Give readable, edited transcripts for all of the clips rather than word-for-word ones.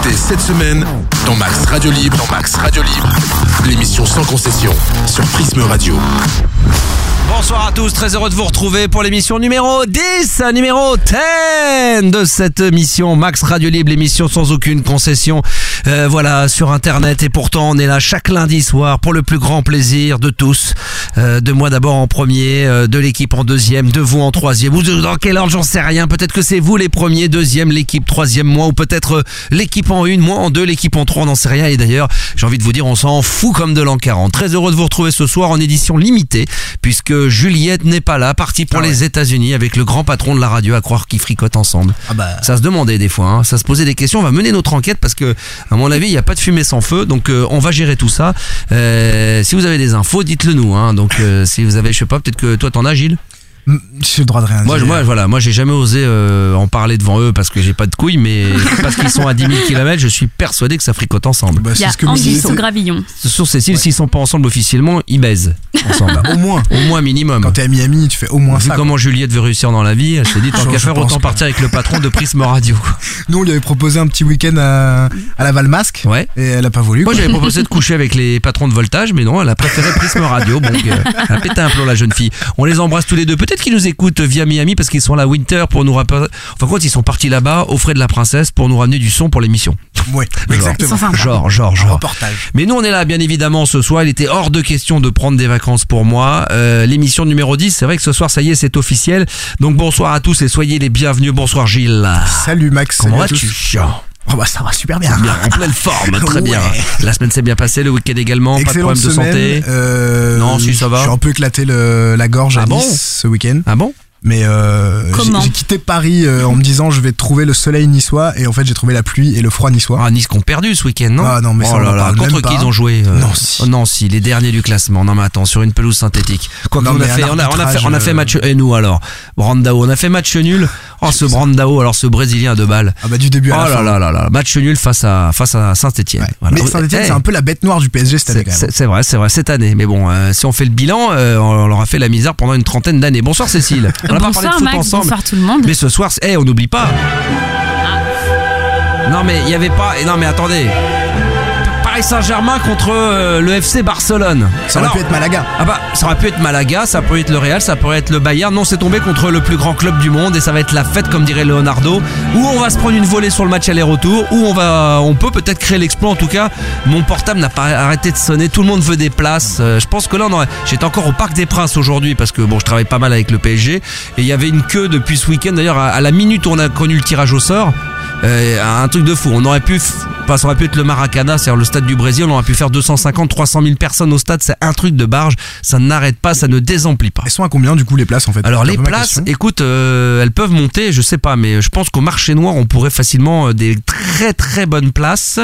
Dès cette semaine, dans Max Radio Libre, l'émission sans concession sur Prisme Radio. Bonsoir à tous, très heureux de vous retrouver pour l'émission numéro 10, numéro 10 de cette émission Max Radio Libre, l'émission sans aucune concession, voilà, sur internet. Et pourtant on est là chaque lundi soir pour le plus grand plaisir de tous, de moi d'abord en premier, de l'équipe en deuxième, de vous en troisième, ou dans quel ordre j'en sais rien. Peut-être que c'est vous les premiers, deuxième, l'équipe troisième, moi, ou peut-être l'équipe en une, moi en deux, l'équipe en trois, on n'en sait rien. Et d'ailleurs j'ai envie de vous dire, on s'en fout comme de l'an 40. Très heureux de vous retrouver ce soir en édition limitée, puisque Juliette n'est pas là, partie pour les États-Unis avec le grand patron de la radio, à croire qu'ils fricotent ensemble. Ça se demandait des fois, hein, ça se posait des questions. On va mener notre enquête parce que, à mon avis, il n'y a pas de fumée sans feu, donc on va gérer tout ça. Si vous avez des infos, dites-le nous. Hein. Donc si vous avez, je sais pas, peut-être que toi t'en as, Gilles. J'ai le droit de rien dire. Moi j'ai jamais osé en parler devant eux parce que j'ai pas de couilles, mais parce qu'ils sont à 10 000 km, je suis persuadé que ça fricote ensemble. Il y a Anguille sur Gravillon. Sur Cécile, s'ils sont pas ensemble officiellement, ils baisent ensemble. Au moins minimum. Quand t'es à Miami, tu fais au moins ça. Vu comment Juliette veut réussir dans la vie, elle s'est dit tant qu'à faire, autant partir avec le patron de Prisme Radio. Nous on lui avait proposé un petit week-end à la Valmasque, et elle a pas voulu. Moi j'avais proposé de coucher avec les patrons de Voltage, mais non, elle a préféré Prisme Radio. Donc elle a pété un plomb, la jeune fille. On les embrasse tous les deux. Peut-être qu'ils nous écoutent via Miami parce qu'ils sont là Winter pour nous rappeler. Enfin quoi, ils sont partis là-bas aux frais de la princesse pour nous ramener du son pour l'émission. Oui, exactement. Genre. Reportage. Mais nous on est là bien évidemment ce soir. Il était hors de question de prendre des vacances pour moi. L'émission numéro 10, c'est vrai que ce soir ça y est, c'est officiel. Donc bonsoir à tous et soyez les bienvenus. Bonsoir Gilles. Salut Max. Comment vas-tu? Ça va super bien. En pleine forme, très bien. La semaine s'est bien passée, le week-end également. Excellente pas de problème de santé. Non, si ça va. Je suis un peu éclaté la gorge à Nice ce week-end. Ah bon? Mais j'ai quitté Paris en me disant je vais trouver le soleil niçois, et en fait j'ai trouvé la pluie et le froid niçois. Ah, Nice qui ont perdu ce week-end, non? Ah non, mais ça, contre qui ils ont joué? Nancy, les derniers du classement. Non mais attends, sur une pelouse synthétique. Quoi qu'on on a fait match, et nous alors Brandao, on a fait match nul. Oh ce Brandao, alors ce Brésilien de balle. Ah bah du début à la fin. Oh là, match nul face à Saint-Etienne. Ouais. Voilà. Mais Saint-Etienne c'est un peu la bête noire du PSG cette année quand même. C'est vrai cette année. Mais bon, si on fait le bilan, on leur a fait la misère pendant une trentaine d'années. Bonsoir Cécile. On a pas parlé de foot Max, ensemble. bonsoir tout le monde. Mais ce soir, on n'oublie pas. Non mais il y avait pas. Non mais attendez. Paris Saint-Germain contre le FC Barcelone. Ça aurait pu être Malaga. Ça aurait pu être Malaga, ça peut être le Real, ça pourrait être le Bayern. Non, c'est tombé contre le plus grand club du monde et ça va être la fête comme dirait Leonardo. Où on va se prendre une volée sur le match aller-retour, où on peut peut-être créer l'exploit. En tout cas, mon portable n'a pas arrêté de sonner. Tout le monde veut des places. Je pense que là, j'étais encore au Parc des Princes aujourd'hui parce que bon, je travaille pas mal avec le PSG et il y avait une queue depuis ce week-end. D'ailleurs, à la minute où on a connu le tirage au sort. Un truc de fou. Ça aurait pu être le Maracana, c'est-à-dire le stade du Brésil. On aurait pu faire 250-300 000 personnes au stade. C'est un truc de barge. Ça n'arrête pas, ça ne désemplit pas. Elles sont à combien du coup les places en fait? Alors les places, écoute, elles peuvent monter, je sais pas, mais je pense qu'au marché noir on pourrait facilement des très très bonnes places.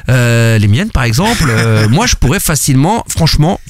Les miennes par exemple. Moi je pourrais facilement, franchement,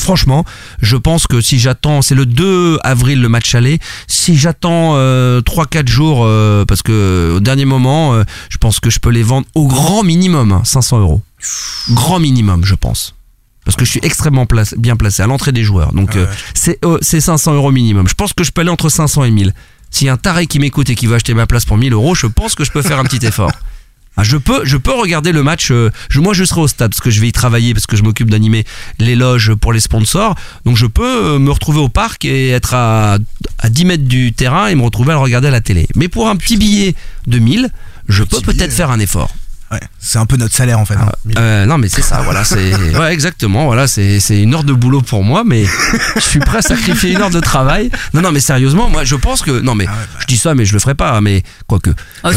je pense que si j'attends, c'est le 2 avril le match aller. Si j'attends 3-4 jours, parce que au dernier moment, je pense que je peux les vendre au grand minimum 500 €. Grand minimum, je pense. Parce que je suis extrêmement bien placé à l'entrée des joueurs. Donc c'est 500 € minimum. Je pense que je peux aller entre 500 et 1000. S'il y a un taré qui m'écoute et qui veut acheter ma place pour 1000 €, je pense que je peux faire un petit effort. Je peux regarder le match. Moi je serai au stade parce que je vais y travailler, parce que je m'occupe d'animer les loges pour les sponsors. Donc je peux me retrouver au parc et être à 10 mètres du terrain et me retrouver à le regarder à la télé. Mais pour un petit billet de 1000, je peux peut-être faire un effort. Ouais, c'est un peu notre salaire en fait. Non mais c'est ça, voilà, ouais exactement, voilà, c'est une heure de boulot pour moi, mais je suis prêt à sacrifier une heure de travail. Non mais sérieusement, moi je pense que je dis ça mais je le ferai pas, mais quoique.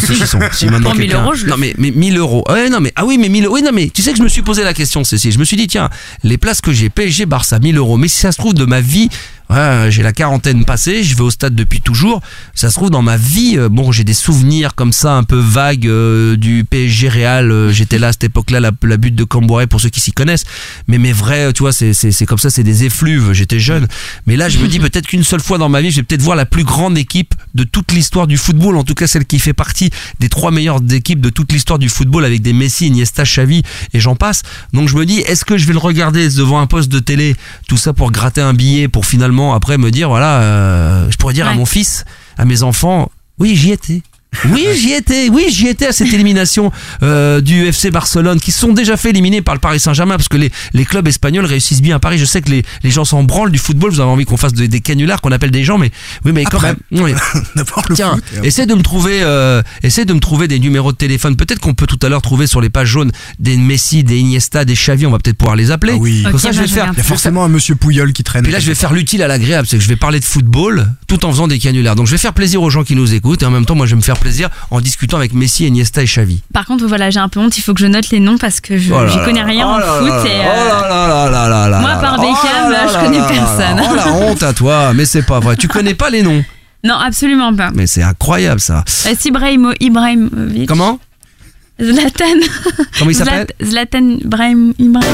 Si maintenant pour 1000 €, je le mais 1000 €. Ouais non mais oui mais 1000 €. Oui non mais tu sais que je me suis posé la question, Cécile. Je me suis dit tiens, les places que j'ai PSG Barça 1000 €, mais si ça se trouve de ma vie. Ouais, j'ai la quarantaine passée, je vais au stade depuis toujours. Ça se trouve dans ma vie, j'ai des souvenirs comme ça un peu vagues du PSG Real. J'étais là à cette époque-là, la butte de Camboiré pour ceux qui s'y connaissent. Mais mes vrais, tu vois, c'est comme ça, c'est des effluves. J'étais jeune, mais là je me dis peut-être qu'une seule fois dans ma vie, je vais peut-être voir la plus grande équipe de toute l'histoire du football. En tout cas, celle qui fait partie des 3 meilleures équipes de toute l'histoire du football, avec des Messi, Iniesta, Xavi et j'en passe. Donc je me dis, est-ce que je vais le regarder devant un poste de télé, tout ça pour gratter un billet, pour finalement après me dire voilà, je pourrais dire à mon fils, à mes enfants, oui j'y étais. Oui, j'y étais à cette élimination du FC Barcelone, qui se sont déjà fait éliminer par le Paris Saint-Germain, parce que les clubs espagnols réussissent bien à Paris. Je sais que les gens s'en branlent du football, vous avez envie qu'on fasse des canulars, qu'on appelle des gens, mais oui, mais après, quand même. Oui. Tiens, essaie de me trouver des numéros de téléphone. Peut-être qu'on peut tout à l'heure trouver sur les pages jaunes des Messi, des Iniesta, des Xavi, on va peut-être pouvoir les appeler. Ah oui. Comme ça, je vais faire. Il y a forcément un monsieur Pouyol qui traîne. Et là, je vais faire l'utile à l'agréable, c'est que je vais parler de football tout en faisant des canulars. Donc, je vais faire plaisir aux gens qui nous écoutent, et en même temps, moi, je vais me faire plaisir en discutant avec Messi, Iniesta et Xavi. Par contre, voilà, j'ai un peu honte, il faut que je note les noms parce que j'y connais rien en foot. Moi, par Beckham, je connais personne. Oh la honte à toi, mais c'est pas vrai. Tu connais pas les noms? Non, absolument pas. Mais c'est incroyable ça. Ibrahimovic. Comment? Zlatan. Comment il s'appelle? Zlatan Ibrahimovic.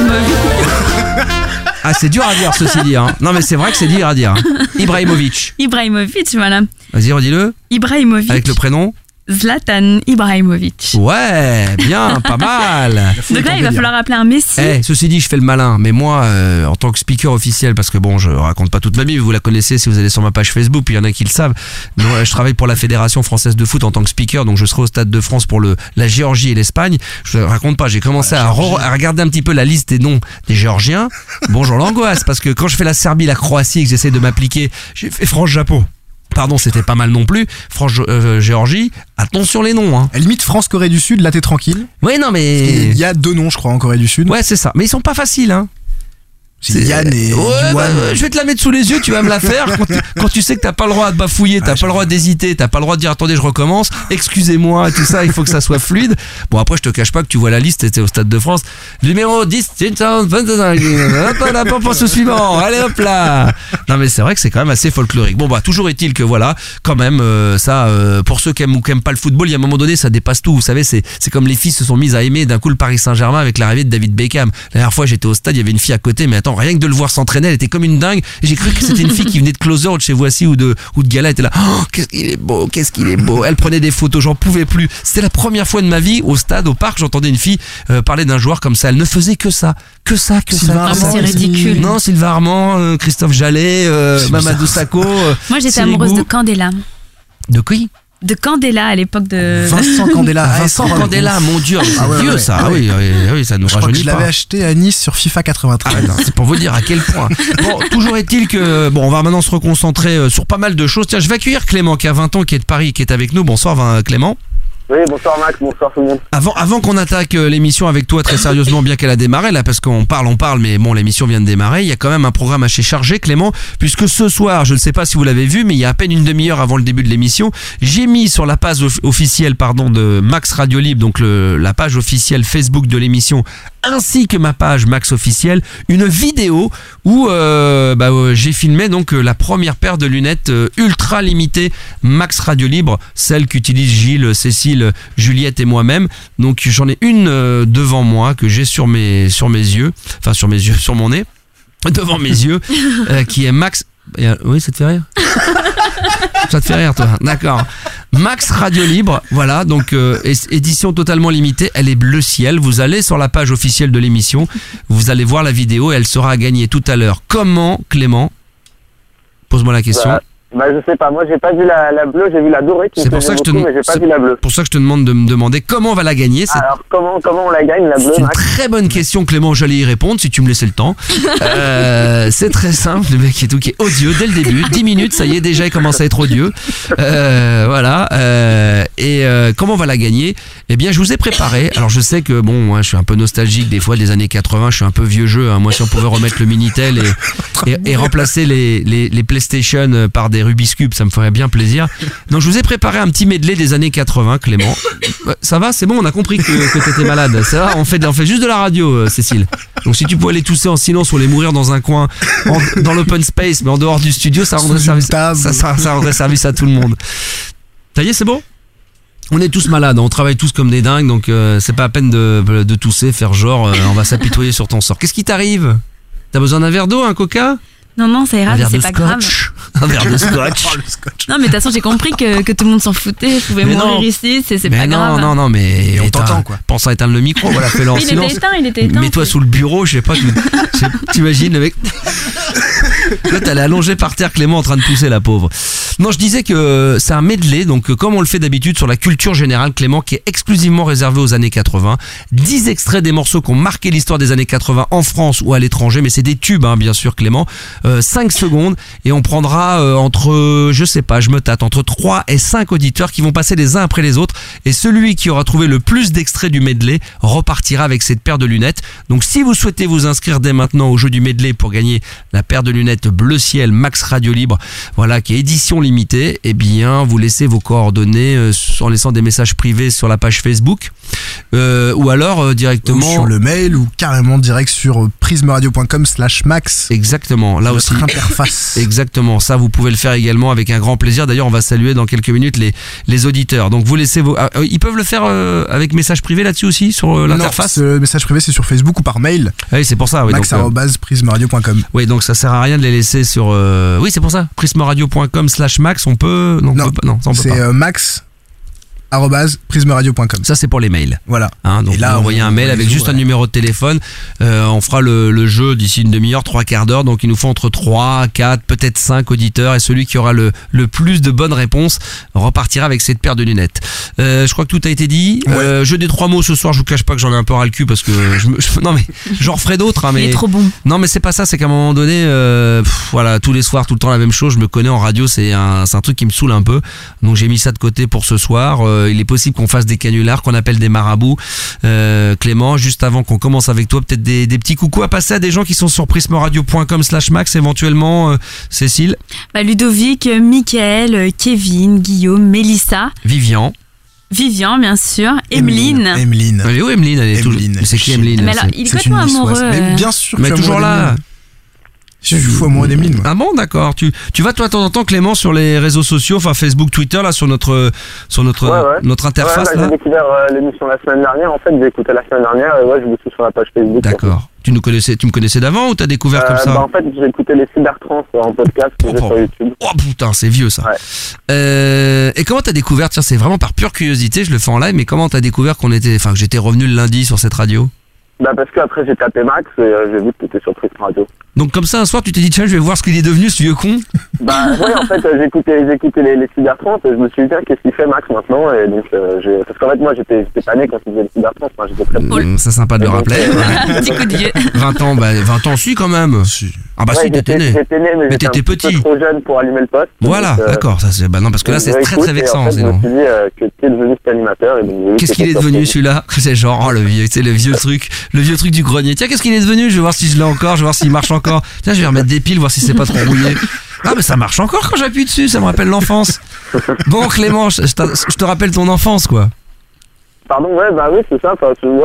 Ah, c'est dur à dire ceci dit. Hein. Non, mais c'est vrai que c'est dur à dire. Hein. Ibrahimovic, voilà. Vas-y, redis-le. Ibrahimovic. Avec le prénom? Zlatan Ibrahimovic. Ouais, bien, pas mal. Donc là, il va falloir appeler un Messi. Ceci dit, je fais le malin, mais moi, en tant que speaker officiel, parce que bon, je raconte pas toute ma vie, vous la connaissez si vous allez sur ma page Facebook, puis il y en a qui le savent. Moi, je travaille pour la Fédération Française de Foot en tant que speaker, donc je serai au Stade de France pour la Géorgie et l'Espagne. Je raconte pas, j'ai commencé à regarder un petit peu la liste des noms des Géorgiens. Bonjour l'angoisse, parce que quand je fais la Serbie, la Croatie, et que j'essaie de m'appliquer, j'ai fait France-Japon. Pardon, c'était pas mal non plus. France-Géorgie, attention les noms. Hein. À limite, France-Corée du Sud, là t'es tranquille. Oui, non mais... Il y a 2 noms, je crois, en Corée du Sud. Ouais, c'est ça. Mais ils sont pas faciles, hein. C'est Yann et Yuan. Je vais te la mettre sous les yeux, tu vas me la faire. Quand tu sais que t'as pas le droit de bafouiller, t'as pas le droit d'hésiter, t'as pas le droit de dire attendez, je recommence, excusez-moi, tout ça, il faut que ça soit fluide. Bon, après, je te cache pas que tu vois la liste, c'était au Stade de France. Numéro 10, 25, hop, passe au suivant, allez hop là. Non, mais c'est vrai que c'est quand même assez folklorique. Bon, bah, toujours est-il que voilà, quand même, pour ceux qui aiment ou qui aiment pas le football, il y a un moment donné, ça dépasse tout. Vous savez, c'est comme les filles se sont mises à aimer d'un coup le Paris Saint-Germain avec l'arrivée de David Beckham. La dernière fois, j'étais au stade, il y avait une fille à côté, mais rien que de le voir s'entraîner, elle était comme une dingue. Et j'ai cru que c'était une fille qui venait de Closer ou de chez Voici ou de Gala. Elle était là, oh, qu'est-ce qu'il est beau. Elle prenait des photos, j'en pouvais plus. C'était la première fois de ma vie au stade, au parc, j'entendais une fille parler d'un joueur comme ça. Elle ne faisait que ça. C'est ridicule. Non, Sylvain Armand, Christophe Jallet, Mamadou Sakho. Moi, j'étais amoureuse de Candela. De qui? De Candela à l'époque de... Vincent Candela. Candela, mon Dieu, c'est vieux ça. Ah oui, ça nous rajeunit pas. Je l'avais acheté à Nice sur FIFA 93. Ah, non, c'est pour vous dire à quel point. Bon, toujours est-il que on va maintenant se reconcentrer sur pas mal de choses. Tiens, je vais accueillir Clément qui a 20 ans, qui est de Paris, qui est avec nous. Bonsoir Clément. Oui, bonsoir Max, bonsoir tout le monde. Avant qu'on attaque l'émission avec toi très sérieusement, bien qu'elle a démarré là, parce qu'on parle, mais bon, l'émission vient de démarrer, il y a quand même un programme assez chargé, Clément, puisque ce soir, je ne sais pas si vous l'avez vu, mais il y a à peine une demi-heure avant le début de l'émission, j'ai mis sur la page officielle de Max Radio Libre, donc la page officielle Facebook de l'émission, ainsi que ma page Max officielle, une vidéo où j'ai filmé donc la première paire de lunettes ultra limitées Max Radio Libre, celle qu'utilisent Gilles, Cécile, Juliette et moi-même. Donc j'en ai une devant moi que j'ai sur mon nez, devant mes yeux, qui est Max. Oui, ça te fait rire? Ça te fait rire, toi? D'accord. Max Radio Libre, voilà, donc édition totalement limitée, elle est bleu ciel. Vous allez sur la page officielle de l'émission, vous allez voir la vidéo et elle sera à gagner tout à l'heure. Comment, Clément? Pose-moi la question. Je sais pas, moi j'ai pas vu la bleue, j'ai vu la dorée qui me plaisait beaucoup, mais j'ai pas vu la bleue. C'est pour ça que je te demande de me demander comment on va la gagner. Alors comment on la gagne, la bleue, C'est une très bonne question, Clément, j'allais y répondre si tu me laissais le temps. C'est très simple, le mec qui est odieux dès le début, 10 minutes, ça y est, déjà il commence à être odieux. Voilà. Comment on va la gagner? Eh bien, je vous ai préparé. Alors je sais que moi je suis un peu nostalgique des fois des années 80, je suis un peu vieux jeu. Hein. Moi, si on pouvait remettre le Minitel et remplacer les PlayStation par des Rubik's Cube, ça me ferait bien plaisir. Donc je vous ai préparé un petit medley des années 80, Clément. Ça va, c'est bon, on a compris que t'étais malade. Ça va, on fait juste de la radio, Cécile. Donc si tu pouvais les tousser en silence ou les mourir dans un coin, dans l'open space, mais en dehors du studio, ça rendrait service à tout le monde. Ça y est, c'est bon? On est tous malades, on travaille tous comme des dingues, donc c'est pas à peine de tousser, faire genre, on va s'apitoyer sur ton sort. Qu'est-ce qui t'arrive? T'as besoin d'un verre d'eau, un coca? Non, ça ira, c'est pas grave. Un verre de scotch. Non, mais de toute façon, j'ai compris que tout le monde s'en foutait. Vous pouvez mourir ici, c'est pas grave. Non, mais on t'entend, quoi. Pense à éteindre le micro, voilà, fais-le en silence. Il était éteint. Mets-toi sous le bureau, je sais pas, t'imagines le mec. Là, elle est allongée par terre, Clément, en train de pousser, la pauvre. Non, je disais que c'est un medley, donc comme on le fait d'habitude sur la culture générale, Clément, qui est exclusivement réservé aux années 80. 10 extraits des morceaux qui ont marqué l'histoire des années 80 en France ou à l'étranger, mais c'est des tubes, hein, bien sûr, Clément. 5 secondes, et on prendra entre, je sais pas, je me tâte, entre 3 et 5 auditeurs qui vont passer les uns après les autres, et celui qui aura trouvé le plus d'extraits du medley repartira avec cette paire de lunettes. Donc si vous souhaitez vous inscrire dès maintenant au jeu du medley pour gagner la paire de lunettes bleu ciel Max Radio Libre, voilà, qui est édition limitée, eh bien vous laissez vos coordonnées en laissant des messages privés sur la page Facebook, ou alors directement ou sur le mail, ou carrément direct sur prismeradio.com/max. Exactement, là aussi interface. Exactement, ça vous pouvez le faire également avec un grand plaisir. D'ailleurs, on va saluer dans quelques minutes les auditeurs. Donc vous laissez vos ils peuvent le faire avec message privé là-dessus aussi sur l'interface. Non, message privé c'est sur Facebook ou par mail. Oui, c'est pour ça. Oui, max@prismeradio.com. Oui, donc ça sert à rien de les laisser sur. Oui, c'est pour ça. prismeradio.com/max. On peut. Non, on peut pas. Non, ça on peut c'est pas. max@prismeradio.com. Ça c'est pour les mails. Voilà. Hein, donc et là, vous envoyez un mail avec juste un numéro de téléphone. On fera le jeu d'ici une demi-heure, 3/4 d'heure. Donc il nous faut entre 3, 4, peut-être 5 auditeurs, et celui qui aura le plus de bonnes réponses repartira avec cette paire de lunettes. Je crois que tout a été dit. Ouais. Jeu des 3 mots ce soir. Je vous cache pas que j'en ai un peu ras le cul parce que non mais j'en referai d'autres. Hein, mais il est trop bon. Non mais c'est pas ça. C'est qu'à un moment donné, voilà, tous les soirs, tout le temps la même chose. Je me connais en radio. C'est un truc qui me saoule un peu. Donc j'ai mis ça de côté pour ce soir. Il est possible qu'on fasse des canulars, qu'on appelle des marabouts. Clément, juste avant qu'on commence avec toi, peut-être des petits coucous à passer à des gens qui sont sur prismeradio.com/max, éventuellement. Cécile, Ludovic, Mickaël, Kevin, Guillaume, Mélissa, Vivian, bien sûr, Emeline. Elle est où Emeline? Elle est toujours. C'est qui Emeline? Mais alors, il est complètement amoureux. Mais bien sûr. Mais toujours là. Je suis fou amoureux d'Emeline. Ah bon, d'accord. Tu vas toi de temps en temps, Clément, sur les réseaux sociaux, enfin Facebook, Twitter, là, sur notre interface. J'ai découvert l'émission la semaine dernière. En fait, j'ai écouté la semaine dernière et je vous suis sur la page Facebook. D'accord. Tu me connaissais d'avant ou t'as découvert comme ça? En fait, j'ai écouté les Cybertrans en podcast que j'ai sur YouTube. Oh putain, c'est vieux ça. Ouais. Et comment t'as découvert? Tiens, c'est vraiment par pure curiosité, je le fais en live, mais comment t'as découvert que j'étais revenu le lundi sur cette radio? Parce qu'après j'ai tapé Max et j'ai vu que t'étais sur Prism Radio. Donc comme ça un soir tu t'es dit tiens je vais voir ce qu'il est devenu ce vieux con. Oui, en fait j'ai écouté les Cybertrans et je me suis dit qu'est-ce qu'il fait Max maintenant, et donc parce qu'en fait moi j'étais pas né quand il faisait les Cybertrans, j'étais très petit. C'est sympa de le rappeler. Petit coup de vieux. 20 ans si quand même. Ah bah si t'étais né. J'étais né mais t'étais petit. Un peu trop jeune pour allumer le poste. Voilà, d'accord, ça c'est non parce que là c'est très vexant. En fait, je me suis dit que tu es devenu cet animateur. Qu'est-ce qu'il est devenu celui-là? C'est genre le vieux truc du grenier. Tiens, qu'est-ce qu'il est devenu? Je vais voir si je l'ai encore, je vais voir s'il marche encore. Tiens, je vais remettre des piles, voir si c'est pas trop rouillé. Ah, mais ça marche encore quand j'appuie dessus, ça me rappelle l'enfance. Bon, Clément, je te rappelle ton enfance, quoi. Pardon, oui, c'est ça.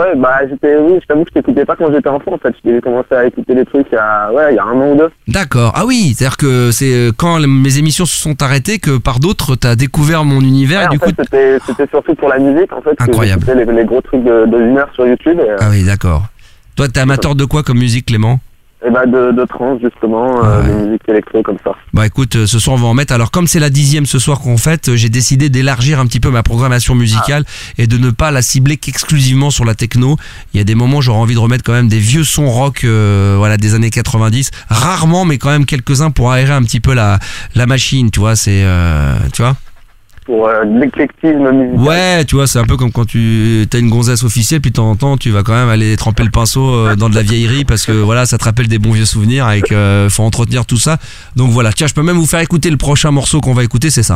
Je t'avoue que je t'écoutais pas quand j'étais enfant, en fait. J'ai commencé à écouter les trucs il y a 1 an ou 2. D'accord. Ah oui, c'est-à-dire que c'est quand mes émissions se sont arrêtées que par d'autres, t'as découvert mon univers, et du coup. C'était surtout pour la musique, en fait. Incroyable. C'était les gros trucs de 1 heure sur YouTube. Ah oui, d'accord. Toi, t'es amateur de quoi comme musique, Clément? De trance, justement, de musique électro comme ça. Bah écoute, ce soir on va en mettre. Alors comme c'est la 10e ce soir qu'on fête, j'ai décidé d'élargir un petit peu ma programmation musicale et de ne pas la cibler qu'exclusivement sur la techno. Il y a des moments où j'aurais envie de remettre quand même des vieux sons rock des années 90. Rarement, mais quand même quelques-uns pour aérer un petit peu la machine, tu vois, c'est... tu vois pour l'éclectisme musical. Ouais, tu vois, c'est un peu comme quand tu as une gonzesse officielle, puis de temps en temps, tu vas quand même aller tremper le pinceau dans de la vieillerie parce que voilà, ça te rappelle des bons vieux souvenirs et qu'il faut entretenir tout ça. Donc voilà, tiens, je peux même vous faire écouter le prochain morceau qu'on va écouter, c'est ça.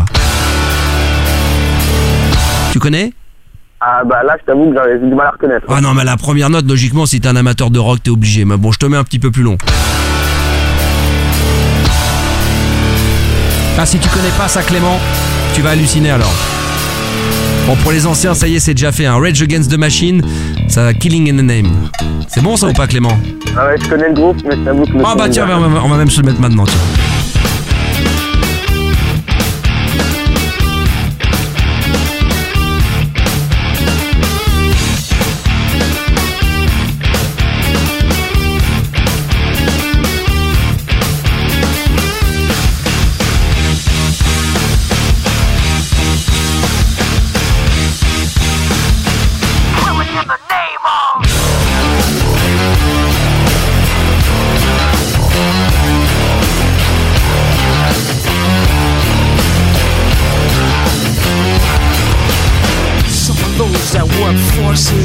Tu connais ? Ah là, je t'avoue que j'ai du mal à reconnaître. Ah non, mais la première note, logiquement, si t'es un amateur de rock, t'es obligé. Mais bon, je te mets un petit peu plus long. Ah, si tu connais pas ça, Clément, tu vas halluciner alors. Bon, pour les anciens, ça y est, c'est déjà fait. Rage Against the Machine, ça Killing in the Name. C'est bon ça ou pas, Clément? Ah ouais, je connais le groupe, mais je t'avoue que... Ah bah tiens, on va même se le mettre maintenant, tiens.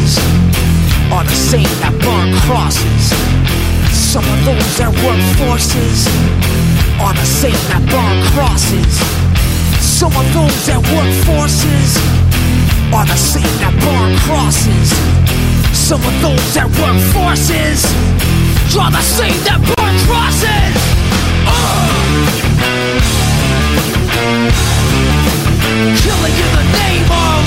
forces are the same that burn crosses. Some of those that work forces are the same that burn crosses. Some of those that work forces are the same that burn crosses. Some of those that work forces are the same that burn crosses. Killing in the name of.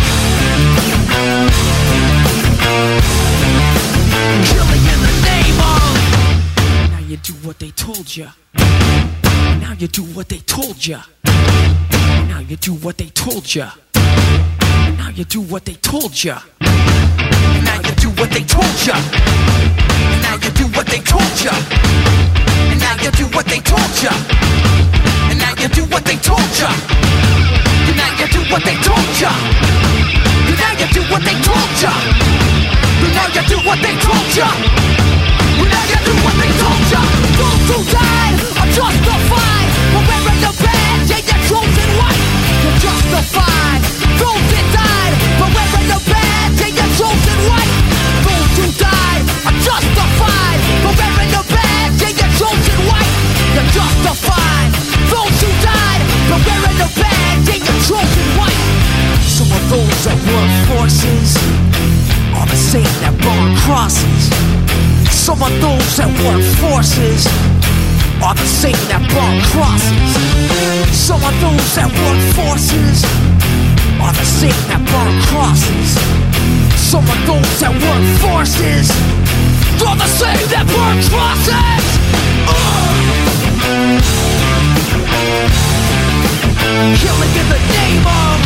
Killing in the name of. Now you do what they told ya. Now you do what they told ya. Now you do what they told ya. Now you do what they told ya. Now you do what they told ya. Now you do what they told ya. And now you do what they told ya. And now you do what they told ya. And now you do what they told ya. And now you do what they told ya. And now you do what they told ya. And now you do what they told ya. Those who died are justified for wearing the badge and your chosen white. You're justified. Those that died for wearing the badge and your chosen white. Those who died are justified for wearing the badge and your chosen white. You're justified. Those who died for wearing the badge and your chosen white. Some of those that work forces are the same that burn crosses. Some of those that work forces are the same that burn crosses. Some of those that work forces are the same that burn crosses. Some of those that work forces are the same that burn crosses. Killing in the name of.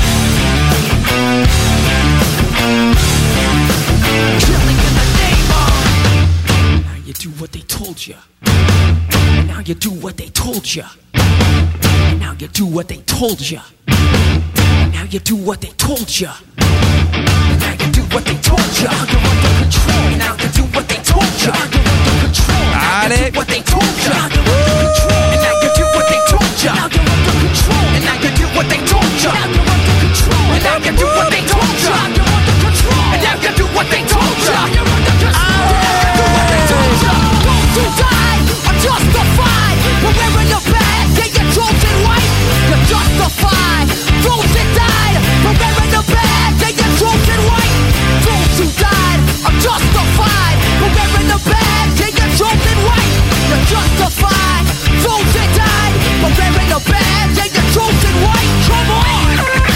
Killing in the name of. Now you do what they told ya. And now you do what they told ya. And now you do what they told ya. And now you do what they told ya. And now you do what they told ya. You're under control. Now you do what they told ya. You're under control. Now you do what they told ya. You're under control. And now you do what they told ya. Now you're under control. And now you do what they told ya. Now you're under control. And now you do what they told ya. You're under control. And now you do what they told ya. You're under control. Do what they told ya. Those who died are justified for wearing the badge and your chosen white. You're justified. Those that died for wearing the badge and your chosen white. Those who died are justified for wearing the badge and your chosen white. You're justified. Those that died for wearing the badge and your chosen white. Come on.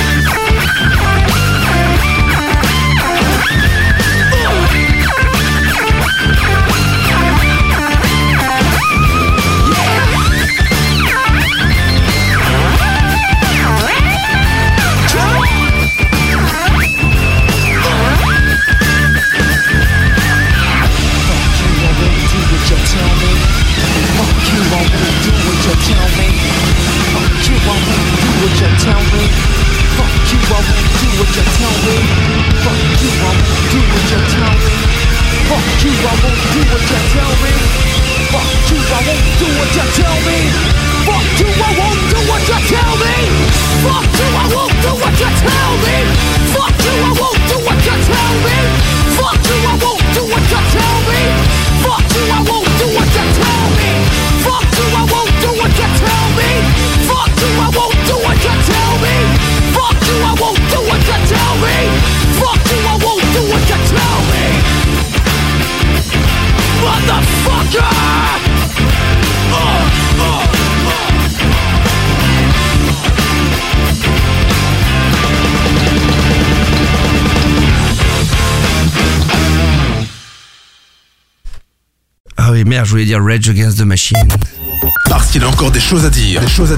Merde, je voulais dire Rage Against the Machine. Parce qu'il a encore des choses à dire,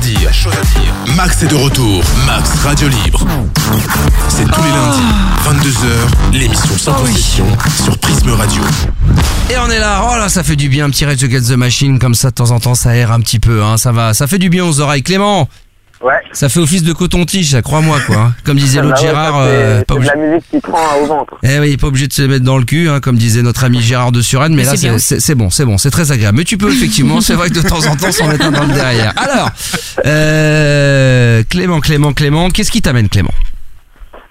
Max est de retour, Max Radio Libre. C'est tous les lundis, 22h, l'émission sans concession sur Prisme Radio. Et on est là, oh là, ça fait du bien, un petit Rage Against the Machine, comme ça de temps en temps ça aère un petit peu, hein, ça fait du bien aux oreilles. Clément, ouais. Ça fait office de coton-tige, ça, crois-moi quoi. Hein. Comme disait l'autre Gérard, c'est de la musique qui prend au ventre. Eh oui, pas obligé de se mettre dans le cul, hein, comme disait notre ami Gérard de Suresnes, mais là c'est bon, c'est très agréable. Mais tu peux effectivement, c'est vrai que de temps en temps s'en mettre un dans le derrière. Alors, Clément, qu'est-ce qui t'amène, Clément ?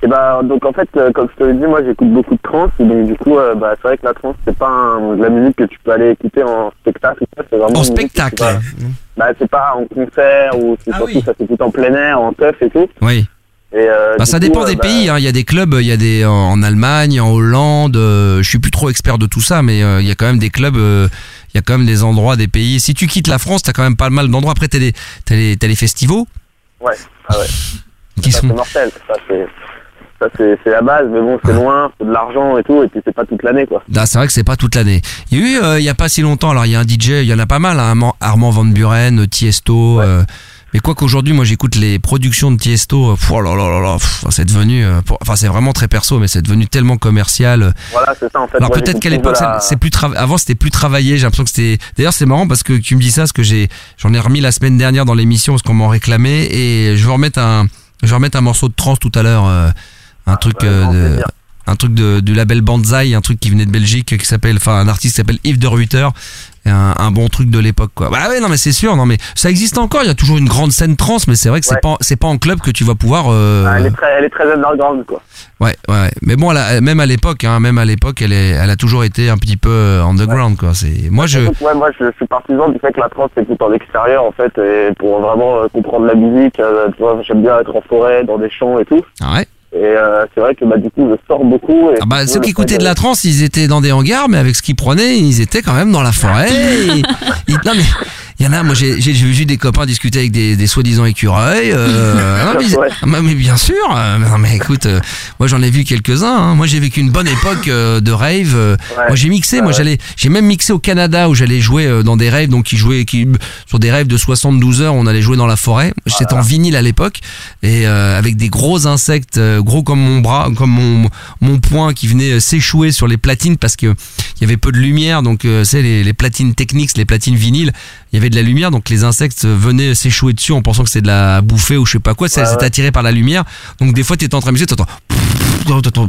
Et donc en fait, comme je te l'ai dit, moi j'écoute beaucoup de trance, et donc du coup, c'est vrai que la trance, c'est pas de la musique que tu peux aller écouter en spectacle. C'est vraiment en spectacle. C'est pas en concert, ou c'est surtout ça s'écoute en plein air, en teuf et tout. Oui. Et ça dépend des pays, hein. Il y a des clubs, il y a des en Allemagne, en Hollande, je suis plus trop expert de tout ça, mais il y a quand même des clubs, il y a quand même des endroits, des pays. Si tu quittes la France, t'as quand même pas mal d'endroits. Après, t'as les festivals. Ouais, Qui sont... C'est mortel, ça c'est la base, mais bon, c'est loin, faut de l'argent et tout, et puis c'est pas toute l'année, quoi. C'est vrai que c'est pas toute l'année. Il y a eu, il y a pas si longtemps, alors il y a un DJ, il y en a pas mal, hein, Armand Van Buren, Tiesto, mais quoi qu'aujourd'hui, moi j'écoute les productions de Tiesto, c'est devenu, c'est vraiment très perso, mais c'est devenu tellement commercial. Voilà, c'est ça en fait. Alors peut-être qu'à l'époque, c'est plus avant c'était plus travaillé, j'ai l'impression que c'était... D'ailleurs c'est marrant parce que tu me dis ça, parce que j'en ai remis la semaine dernière dans l'émission, parce qu'on m'en réclamait, et je vais remettre un morceau de trance tout à l'heure, un truc du label Banzai, un truc qui venait de Belgique, un artiste qui s'appelle Yves de Ruyter, un bon truc de l'époque, quoi. Bah ouais, non mais c'est sûr, non mais ça existe encore, il y a toujours une grande scène trance, mais c'est vrai que c'est pas en club que tu vas pouvoir elle est très underground, quoi. Ouais, même à l'époque, elle a toujours été un petit peu underground, quoi. Moi je suis partisan du fait que la trance c'est tout en extérieur, en fait, et pour vraiment comprendre la musique, tu vois, j'aime bien être en forêt, dans des champs et tout. Ah ouais. Et c'est vrai que du coup je sors beaucoup. Et ceux qui écoutaient de la trance, ils étaient dans des hangars, mais avec ce qu'ils prenaient, ils étaient quand même dans la forêt. Non mais il y en a, moi j'ai vu des copains discuter avec des soi-disant écureuils. Mais bien sûr. Non mais écoute, moi j'en ai vu quelques-uns. Hein. Moi j'ai vécu une bonne époque de rave. Moi j'ai mixé. J'ai même mixé au Canada où j'allais jouer dans des raves, donc sur des raves de 72 heures, on allait jouer dans la forêt. J'étais en vinyle à l'époque et avec des gros insectes, gros comme mon bras, comme mon poing, qui venait s'échouer sur les platines parce que il y avait peu de lumière, donc c'est les platines Technics, les platines vinyles, il y avait de la lumière, donc les insectes venaient s'échouer dessus en pensant que c'était de la bouffée ou je sais pas quoi, c'était attiré par la lumière, donc des fois t'étais en train de mixer, t'entends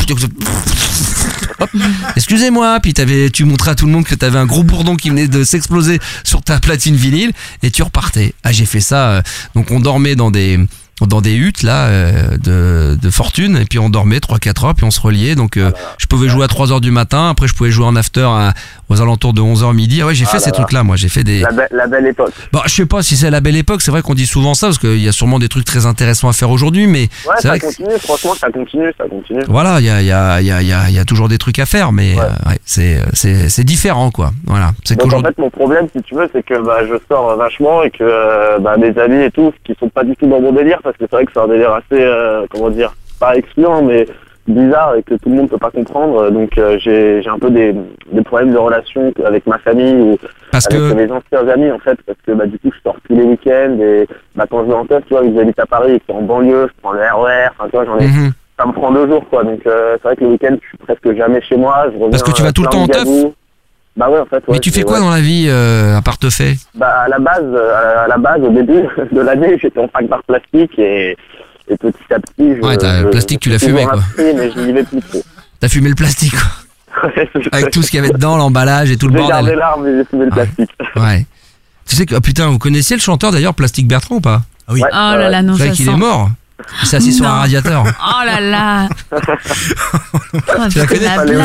excusez-moi, puis tu montrais à tout le monde que t'avais un gros bourdon qui venait de s'exploser sur ta platine vinyle et tu repartais. J'ai fait ça, donc on dormait dans des huttes là de fortune, et puis on dormait 3-4 heures, puis on se reliait, donc je pouvais jouer à 3h du matin, après je pouvais jouer en after aux alentours de 11h midi. J'ai fait ces trucs là, moi j'ai fait des... La belle époque. Je sais pas si c'est la belle époque, c'est vrai qu'on dit souvent ça, parce qu'il y a sûrement des trucs très intéressants à faire aujourd'hui, mais c'est vrai continue, franchement ça continue. Voilà, il y a toujours des trucs à faire, mais c'est différent, quoi. Voilà. Donc en fait mon problème, si tu veux, c'est que je sors vachement, et que mes amis et tout, qui sont pas du tout dans mon délire, parce que c'est vrai que c'est un délire assez, pas excluant, mais bizarre, et que tout le monde peut pas comprendre. Donc j'ai un peu des problèmes de relation avec ma famille ou avec mes anciens amis, en fait, parce que du coup je sors tous les week-ends, et quand je vais en test, tu vois, ils habitent à Paris et qui sont en banlieue, je prends le RER, enfin tu vois, ça me prend 2 jours, quoi. Donc c'est vrai que le week-end je suis presque jamais chez moi. Je reviens, parce que tu vas tout le temps en teuf. Ouais, en fait. Mais tu fais quoi dans la vie à part te faire? À la base, au début de l'année, j'étais en fac d'art plastique, et petit à petit, le plastique, tu l'as fumé, quoi. Mais je n'y vais plus trop. T'as fumé le plastique, quoi. Avec tout ce qu'il y avait dedans, l'emballage et tout le bordel. J'ai gardé l'arme, mais j'ai fumé le plastique. Ouais. Tu sais que, vous connaissiez le chanteur d'ailleurs, Plastique Bertrand, ou pas? Oui. Oh là là, non, ça sent. Qu'il est mort. Il s'est assis sur un radiateur. Oh là là. Tu la connais?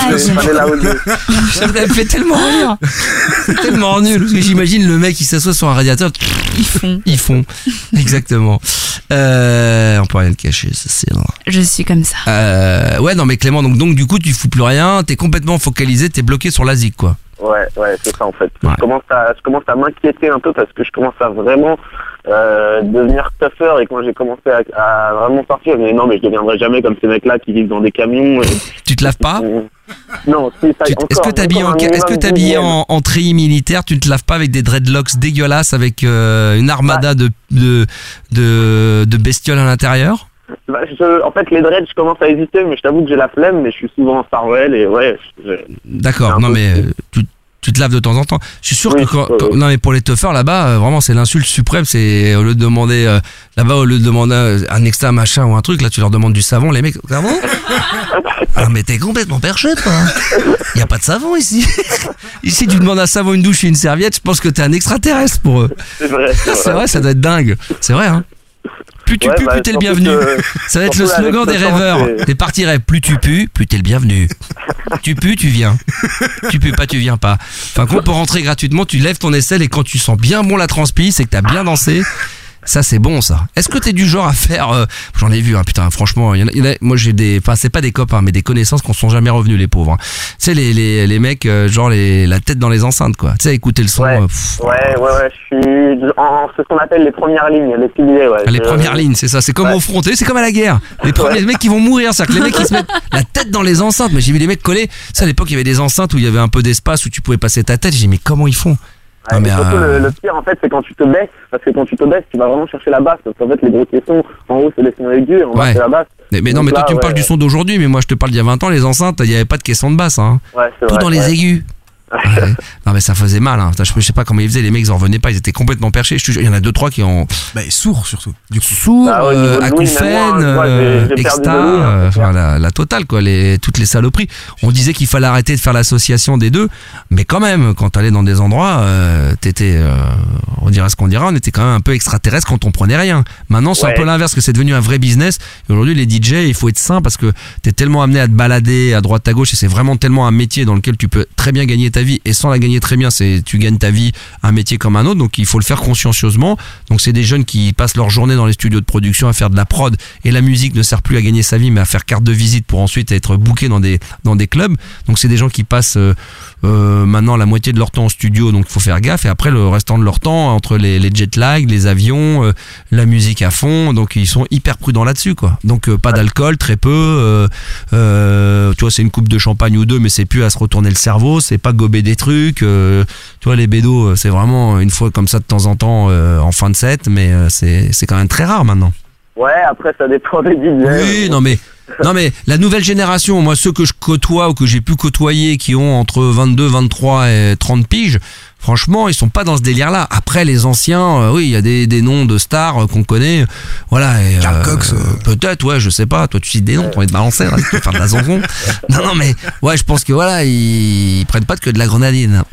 Ça me fait tellement rire. C'est tellement nul, parce que j'imagine le mec qui s'assoit sur un radiateur. Ils font. Exactement. On peut rien te cacher, ça c'est... Je suis comme ça. Ouais, non mais Clément, donc du coup tu fous plus rien, t'es complètement focalisé, t'es bloqué sur la zik, quoi. Ouais, c'est ça en fait. Je commence à m'inquiéter un peu, parce que je commence à vraiment devenir tougher, et quand j'ai commencé à vraiment sortir, je me dis non mais je deviendrai jamais comme ces mecs là qui vivent dans des camions. Tu te laves pas? Non, si, ça, est-ce que t'habilles en treillis militaire, tu ne te laves pas avec des dreadlocks dégueulasses, avec une armada de bestioles à l'intérieur? En fait, les dreads, je commence à hésiter, mais je t'avoue que j'ai la flemme, mais je suis souvent en Starwell, et D'accord, non mais tu te laves de temps en temps. Je suis sûr que non mais pour les toughers là-bas, vraiment c'est l'insulte suprême, c'est au lieu de demander un extra machin ou un truc, là tu leur demandes du savon, les mecs, comment? Ah mais t'es complètement perché, toi. Il y a pas de savon ici. Ici tu demandes un savon, une douche et une serviette, je pense que t'es un extraterrestre pour eux. C'est vrai, ça doit être dingue. C'est vrai, hein. Plus tu pues, plus t'es le bienvenu. Ça va être le slogan des rêveurs. T'es parti rêve. Plus tu pues, plus t'es le bienvenu. Tu pues, tu viens. Tu pues pas, tu viens pas. Enfin, pour rentrer gratuitement, tu lèves ton aisselle et quand tu sens bien bon la transpi, c'est que t'as bien dansé. Ça c'est bon ça. Est-ce que t'es du genre à faire j'en ai vu putain franchement il y en a, moi j'ai c'est pas des copains mais des connaissances qu'on sont jamais revenus les pauvres. Tu sais les mecs genre la tête dans les enceintes quoi. Tu sais écouter le son. Ouais, je suis en ce qu'on appelle les premières lignes, les piliers Les premières lignes, c'est ça, c'est comme au front, c'est comme à la guerre. Les premiers mecs qui vont mourir, c'est-à-dire que les mecs qui se mettent la tête dans les enceintes. Mais j'ai vu des mecs coller. Ça à l'époque il y avait des enceintes où il y avait un peu d'espace où tu pouvais passer ta tête. J'ai dit mais comment ils font? Ouais, mais surtout le pire en fait c'est quand tu te baisses, parce que quand tu te baisses tu vas vraiment chercher la basse, parce qu'en fait les gros sons en haut c'est les sons aigus, en bas c'est la basse. Mais non, mais toi tu me parles du son d'aujourd'hui, mais moi je te parle d'il y a 20 ans, les enceintes il n'y avait pas de caisson de basse hein. Ouais, c'est tout vrai, dans les aigus. Non mais ça faisait mal hein. Je sais pas comment ils faisaient, les mecs ils en revenaient pas, ils étaient complètement perchés. Il y en a 2-3 qui ont sourds surtout. Du coup sourds, acouphènes, exta, la totale quoi, toutes les saloperies. On disait qu'il fallait arrêter de faire l'association des deux, mais quand même quand t'allais dans des endroits t'étais on dirait ce qu'on dira, on était quand même un peu extraterrestre quand on prenait rien. Maintenant c'est un peu l'inverse, que c'est devenu un vrai business. Et aujourd'hui les DJ il faut être sain parce que t'es tellement amené à te balader à droite à gauche et c'est vraiment tellement un métier dans lequel tu peux très bien gagner ta vie, et sans la gagner très bien tu gagnes ta vie, un métier comme un autre, donc il faut le faire consciencieusement. Donc c'est des jeunes qui passent leur journée dans les studios de production à faire de la prod, et la musique ne sert plus à gagner sa vie mais à faire carte de visite pour ensuite être booké dans des clubs. Donc c'est des gens qui passent maintenant la moitié de leur temps en studio, donc il faut faire gaffe, et après le restant de leur temps entre les jet lag, les avions, la musique à fond, donc ils sont hyper prudents là-dessus quoi. Donc pas d'alcool, très peu, tu vois, c'est une coupe de champagne ou deux, mais c'est plus à se retourner le cerveau, c'est pas gober des trucs, tu vois, les bédos c'est vraiment une fois comme ça de temps en temps en fin de set, mais c'est quand même très rare maintenant. Ouais, après ça dépend des DJ. Oui, non mais la nouvelle génération, moi ceux que je côtoie ou que j'ai pu côtoyer qui ont entre 22, 23 et 30 piges, franchement, ils sont pas dans ce délire-là. Après, les anciens, oui, il y a des noms de stars qu'on connaît. Voilà. Carl Cox. Peut-être, ouais, je sais pas. Toi, tu cites des noms, t'as envie de balancer, hein, tu peux faire de la zanzon. Non, mais, ouais, je pense que voilà, ils prennent pas que de la grenadine.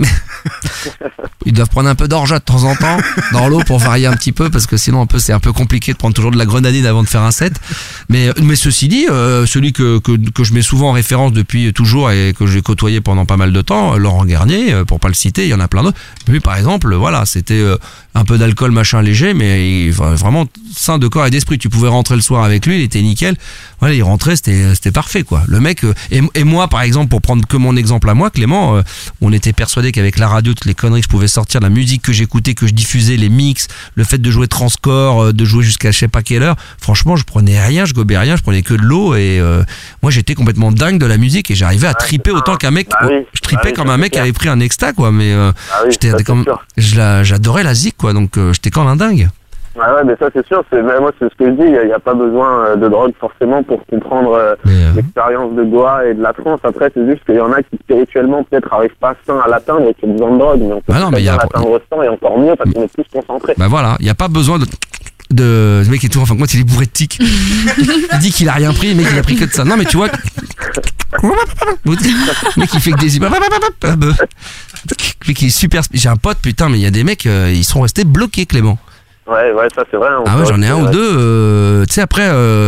Ils doivent prendre un peu d'orgeat de temps en temps dans l'eau pour varier un petit peu, parce que sinon, c'est un peu compliqué de prendre toujours de la grenadine avant de faire un set. Mais ceci dit, celui que je mets souvent en référence depuis toujours et que j'ai côtoyé pendant pas mal de temps, Laurent Garnier, pour pas le citer, il y en a plein d'autres. Lui par exemple, voilà, c'était un peu d'alcool machin léger, mais vraiment sain de corps et d'esprit. Tu pouvais rentrer le soir avec lui, il était nickel. Voilà, il rentrait, c'était parfait quoi. Le mec et moi par exemple, pour prendre que mon exemple à moi, Clément, on était persuadé qu'avec la radio, toutes les conneries que je pouvais sortir, la musique que j'écoutais, que je diffusais, les mix, le fait de jouer transcore, de jouer jusqu'à je sais pas quelle heure, franchement je prenais rien, je gobais rien, je prenais que de l'eau, et moi j'étais complètement dingue de la musique et j'arrivais à triper autant qu'un mec. Je tripais comme un mec qui avait pris un exta quoi, mais j'étais comme j'adorais la zik quoi, donc j'étais comme un dingue. Ouais, mais ça c'est sûr, moi c'est ce que je dis, il n'y a pas besoin de drogue forcément pour comprendre l'expérience de Goa et de la trance. Après c'est juste qu'il y en a qui spirituellement peut-être n'arrivent pas sain à l'atteindre et qui ont besoin de drogue, mais on peut l'atteindre sans, et encore mieux parce qu'on est plus concentré. Bah voilà, il n'y a pas besoin de ce mec est tout, enfin moi il est bourré de tics. Il dit qu'il a rien pris, mais il a pris que de ça. Non mais tu vois, le mec il fait que des mec il est super. J'ai un pote, putain, mais il y a des mecs ils sont restés bloqués, Clément. Ouais, ça c'est vrai. Ah ouais, j'en ai un ou deux. Tu sais, après,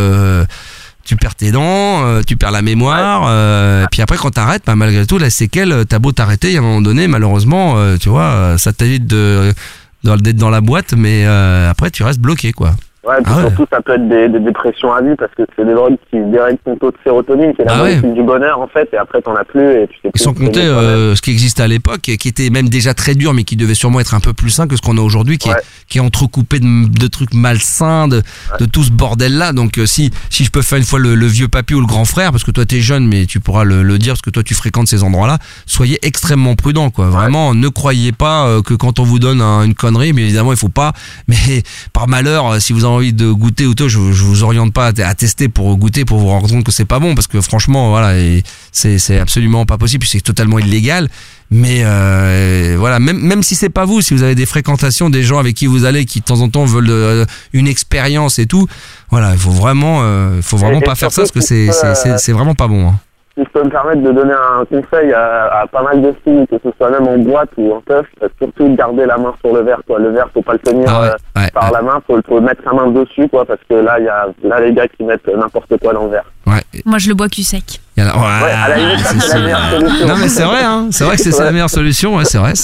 tu perds tes dents, tu perds la mémoire. Et puis après, quand t'arrêtes, bah, malgré tout, la séquelle, t'as beau t'arrêter, il y a un moment donné, malheureusement, tu vois, ça t'évite d'être dans la boîte, mais après, tu restes bloqué, quoi. Ouais, puis surtout ça peut être des dépressions à vie, parce que c'est des drogues qui dérèglent ton taux de sérotonine, qui est la molécule du bonheur en fait, et après t'en as plus et tu sais plus. Sans compter ce qui existait à l'époque, qui était même déjà très dur, mais qui devait sûrement être un peu plus sain que ce qu'on a aujourd'hui, qui est entrecoupé de trucs malsains, de tout ce bordel là. Donc si je peux faire une fois le vieux papy ou le grand frère, parce que toi t'es jeune, mais tu pourras le dire parce que toi tu fréquentes ces endroits là, soyez extrêmement prudents quoi. Vraiment, ne croyez pas que quand on vous donne une connerie, mais évidemment il faut pas, mais par malheur, si vous avez envie de goûter ou tout, je vous oriente pas à tester pour goûter, pour vous rendre compte que c'est pas bon, parce que franchement voilà, c'est absolument pas possible, c'est totalement illégal. Mais voilà, même si c'est pas vous, si vous avez des fréquentations, des gens avec qui vous allez, qui de temps en temps veulent une expérience et tout, voilà, il faut vraiment pas faire ça, parce que c'est vraiment pas bon hein. si je peux me permettre de donner un conseil à pas mal de filles, que ce soit même en boîte ou en teuf, surtout garder la main sur le verre, quoi. Le verre, faut pas le tenir par la main, faut mettre sa main dessus, quoi, parce que là, il y a les gars qui mettent n'importe quoi dans le verre. Ouais. Moi, je le bois cul sec. À la limite, c'est la meilleure solution. Non, mais c'est vrai, hein. C'est vrai que c'est la meilleure solution. Ouais, c'est vrai.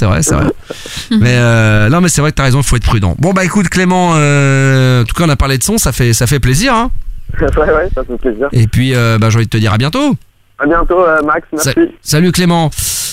Mais non, mais c'est vrai que t'as raison, il faut être prudent. Bon, bah écoute, Clément, en tout cas, on a parlé de son, ça fait plaisir, hein. Ouais, ça fait plaisir. Et puis, j'ai envie de te dire à bientôt. À bientôt, Max, merci. Salut Clément.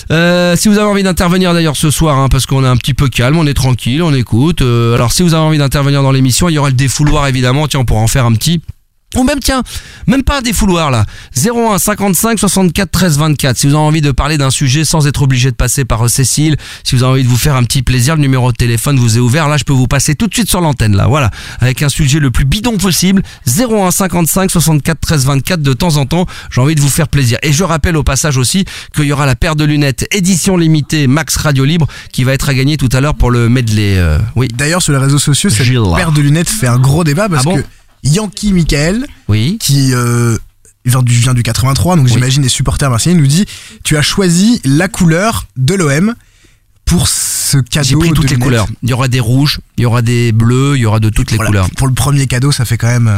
Si vous avez envie d'intervenir d'ailleurs ce soir, hein, parce qu'on est un petit peu calme, on est tranquille, on écoute. Alors si vous avez envie d'intervenir dans l'émission, il y aura le défouloir évidemment. Tiens, on pourra en faire un petit. Ou même pas un défouloir là. 01 55 64 13 24. Si vous avez envie de parler d'un sujet sans être obligé de passer par Cécile, si vous avez envie de vous faire un petit plaisir, le numéro de téléphone vous est ouvert. Là, je peux vous passer tout de suite sur l'antenne là. Voilà, avec un sujet le plus bidon possible. 01 55 64 13 24. De temps en temps, j'ai envie de vous faire plaisir. Et je rappelle au passage aussi qu'il y aura la paire de lunettes édition limitée Max Radio Libre qui va être à gagner tout à l'heure pour le medley. Oui. D'ailleurs, sur les réseaux sociaux, cette paire de lunettes fait un gros débat parce que Yankee Michael, qui vient du 83, donc j'imagine les supporters marseillais, nous dit: tu as choisi la couleur de l'OM pour ce cadeau. J'ai pris toutes les couleurs. Il y aura des rouges, il y aura des bleus, il y aura de toutes les couleurs. Pour le premier cadeau, ça fait quand même.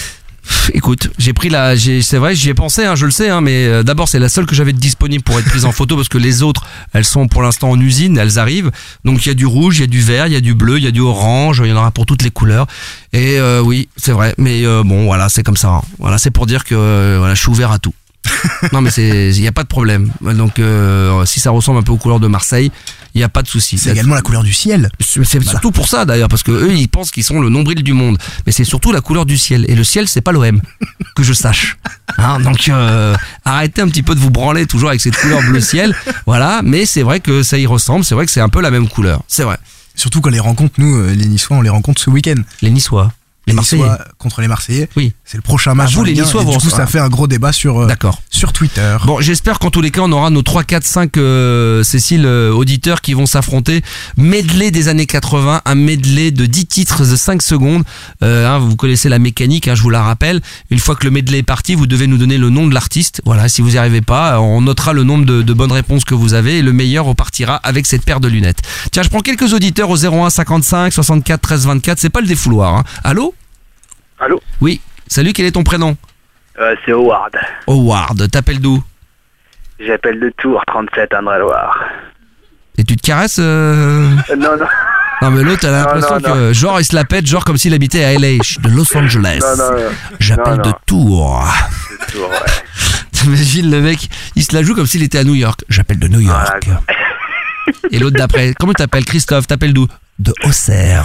Écoute, c'est vrai, j'y ai pensé, hein, je le sais, hein, mais d'abord c'est la seule que j'avais de disponible pour être prise en photo parce que les autres, elles sont pour l'instant en usine, elles arrivent. Donc il y a du rouge, il y a du vert, il y a du bleu, il y a du orange, il y en aura pour toutes les couleurs. Et oui, c'est vrai, mais bon, voilà, c'est comme ça. Hein. Voilà, c'est pour dire que je suis ouvert à tout. Non mais il y a pas de problème. Donc si ça ressemble un peu aux couleurs de Marseille, il y a pas de souci. C'est également la couleur du ciel. C'est surtout pour ça d'ailleurs, parce que eux ils pensent qu'ils sont le nombril du monde, mais c'est surtout la couleur du ciel. Et le ciel c'est pas l'OM, que je sache. Hein, donc arrêtez un petit peu de vous branler toujours avec cette couleur bleu ciel. Voilà, mais c'est vrai que ça y ressemble. C'est vrai que c'est un peu la même couleur. C'est vrai. Surtout quand les rencontres, nous les Niçois, on les rencontre ce week-end. Les Niçois. Les Marseillais contre les Marseillais. Oui. C'est le prochain match. Vous les Niçois, du coup, ça fait un gros débat sur Twitter. Bon, j'espère qu'en tous les cas, on aura nos 3, 4, 5 Cécile auditeurs qui vont s'affronter. Medley des années 80, un medley de 10 titres de 5 secondes. Vous connaissez la mécanique, je vous la rappelle. Une fois que le medley est parti, vous devez nous donner le nom de l'artiste. Voilà, si vous n'y arrivez pas, on notera le nombre de bonnes réponses que vous avez et le meilleur repartira avec cette paire de lunettes. Tiens, je prends quelques auditeurs au 01 55 64 13 24. C'est pas le défouloir. Hein. Allô? Allô? Oui, salut, quel est ton prénom? C'est Howard. Howard, t'appelles d'où? J'appelle de Tours, 37, Indre-et-Loire. Et tu te caresses Non. Non mais l'autre, elle a l'impression que genre il se la pète, genre comme s'il habitait à LA. Je suis de Los Angeles. Non. J'appelle de Tours. De Tours, ouais. T'imagines le mec, il se la joue comme s'il était à New York. J'appelle de New York. Voilà. Et l'autre d'après, comment t'appelles? Christophe, t'appelles d'où? De Auxerre.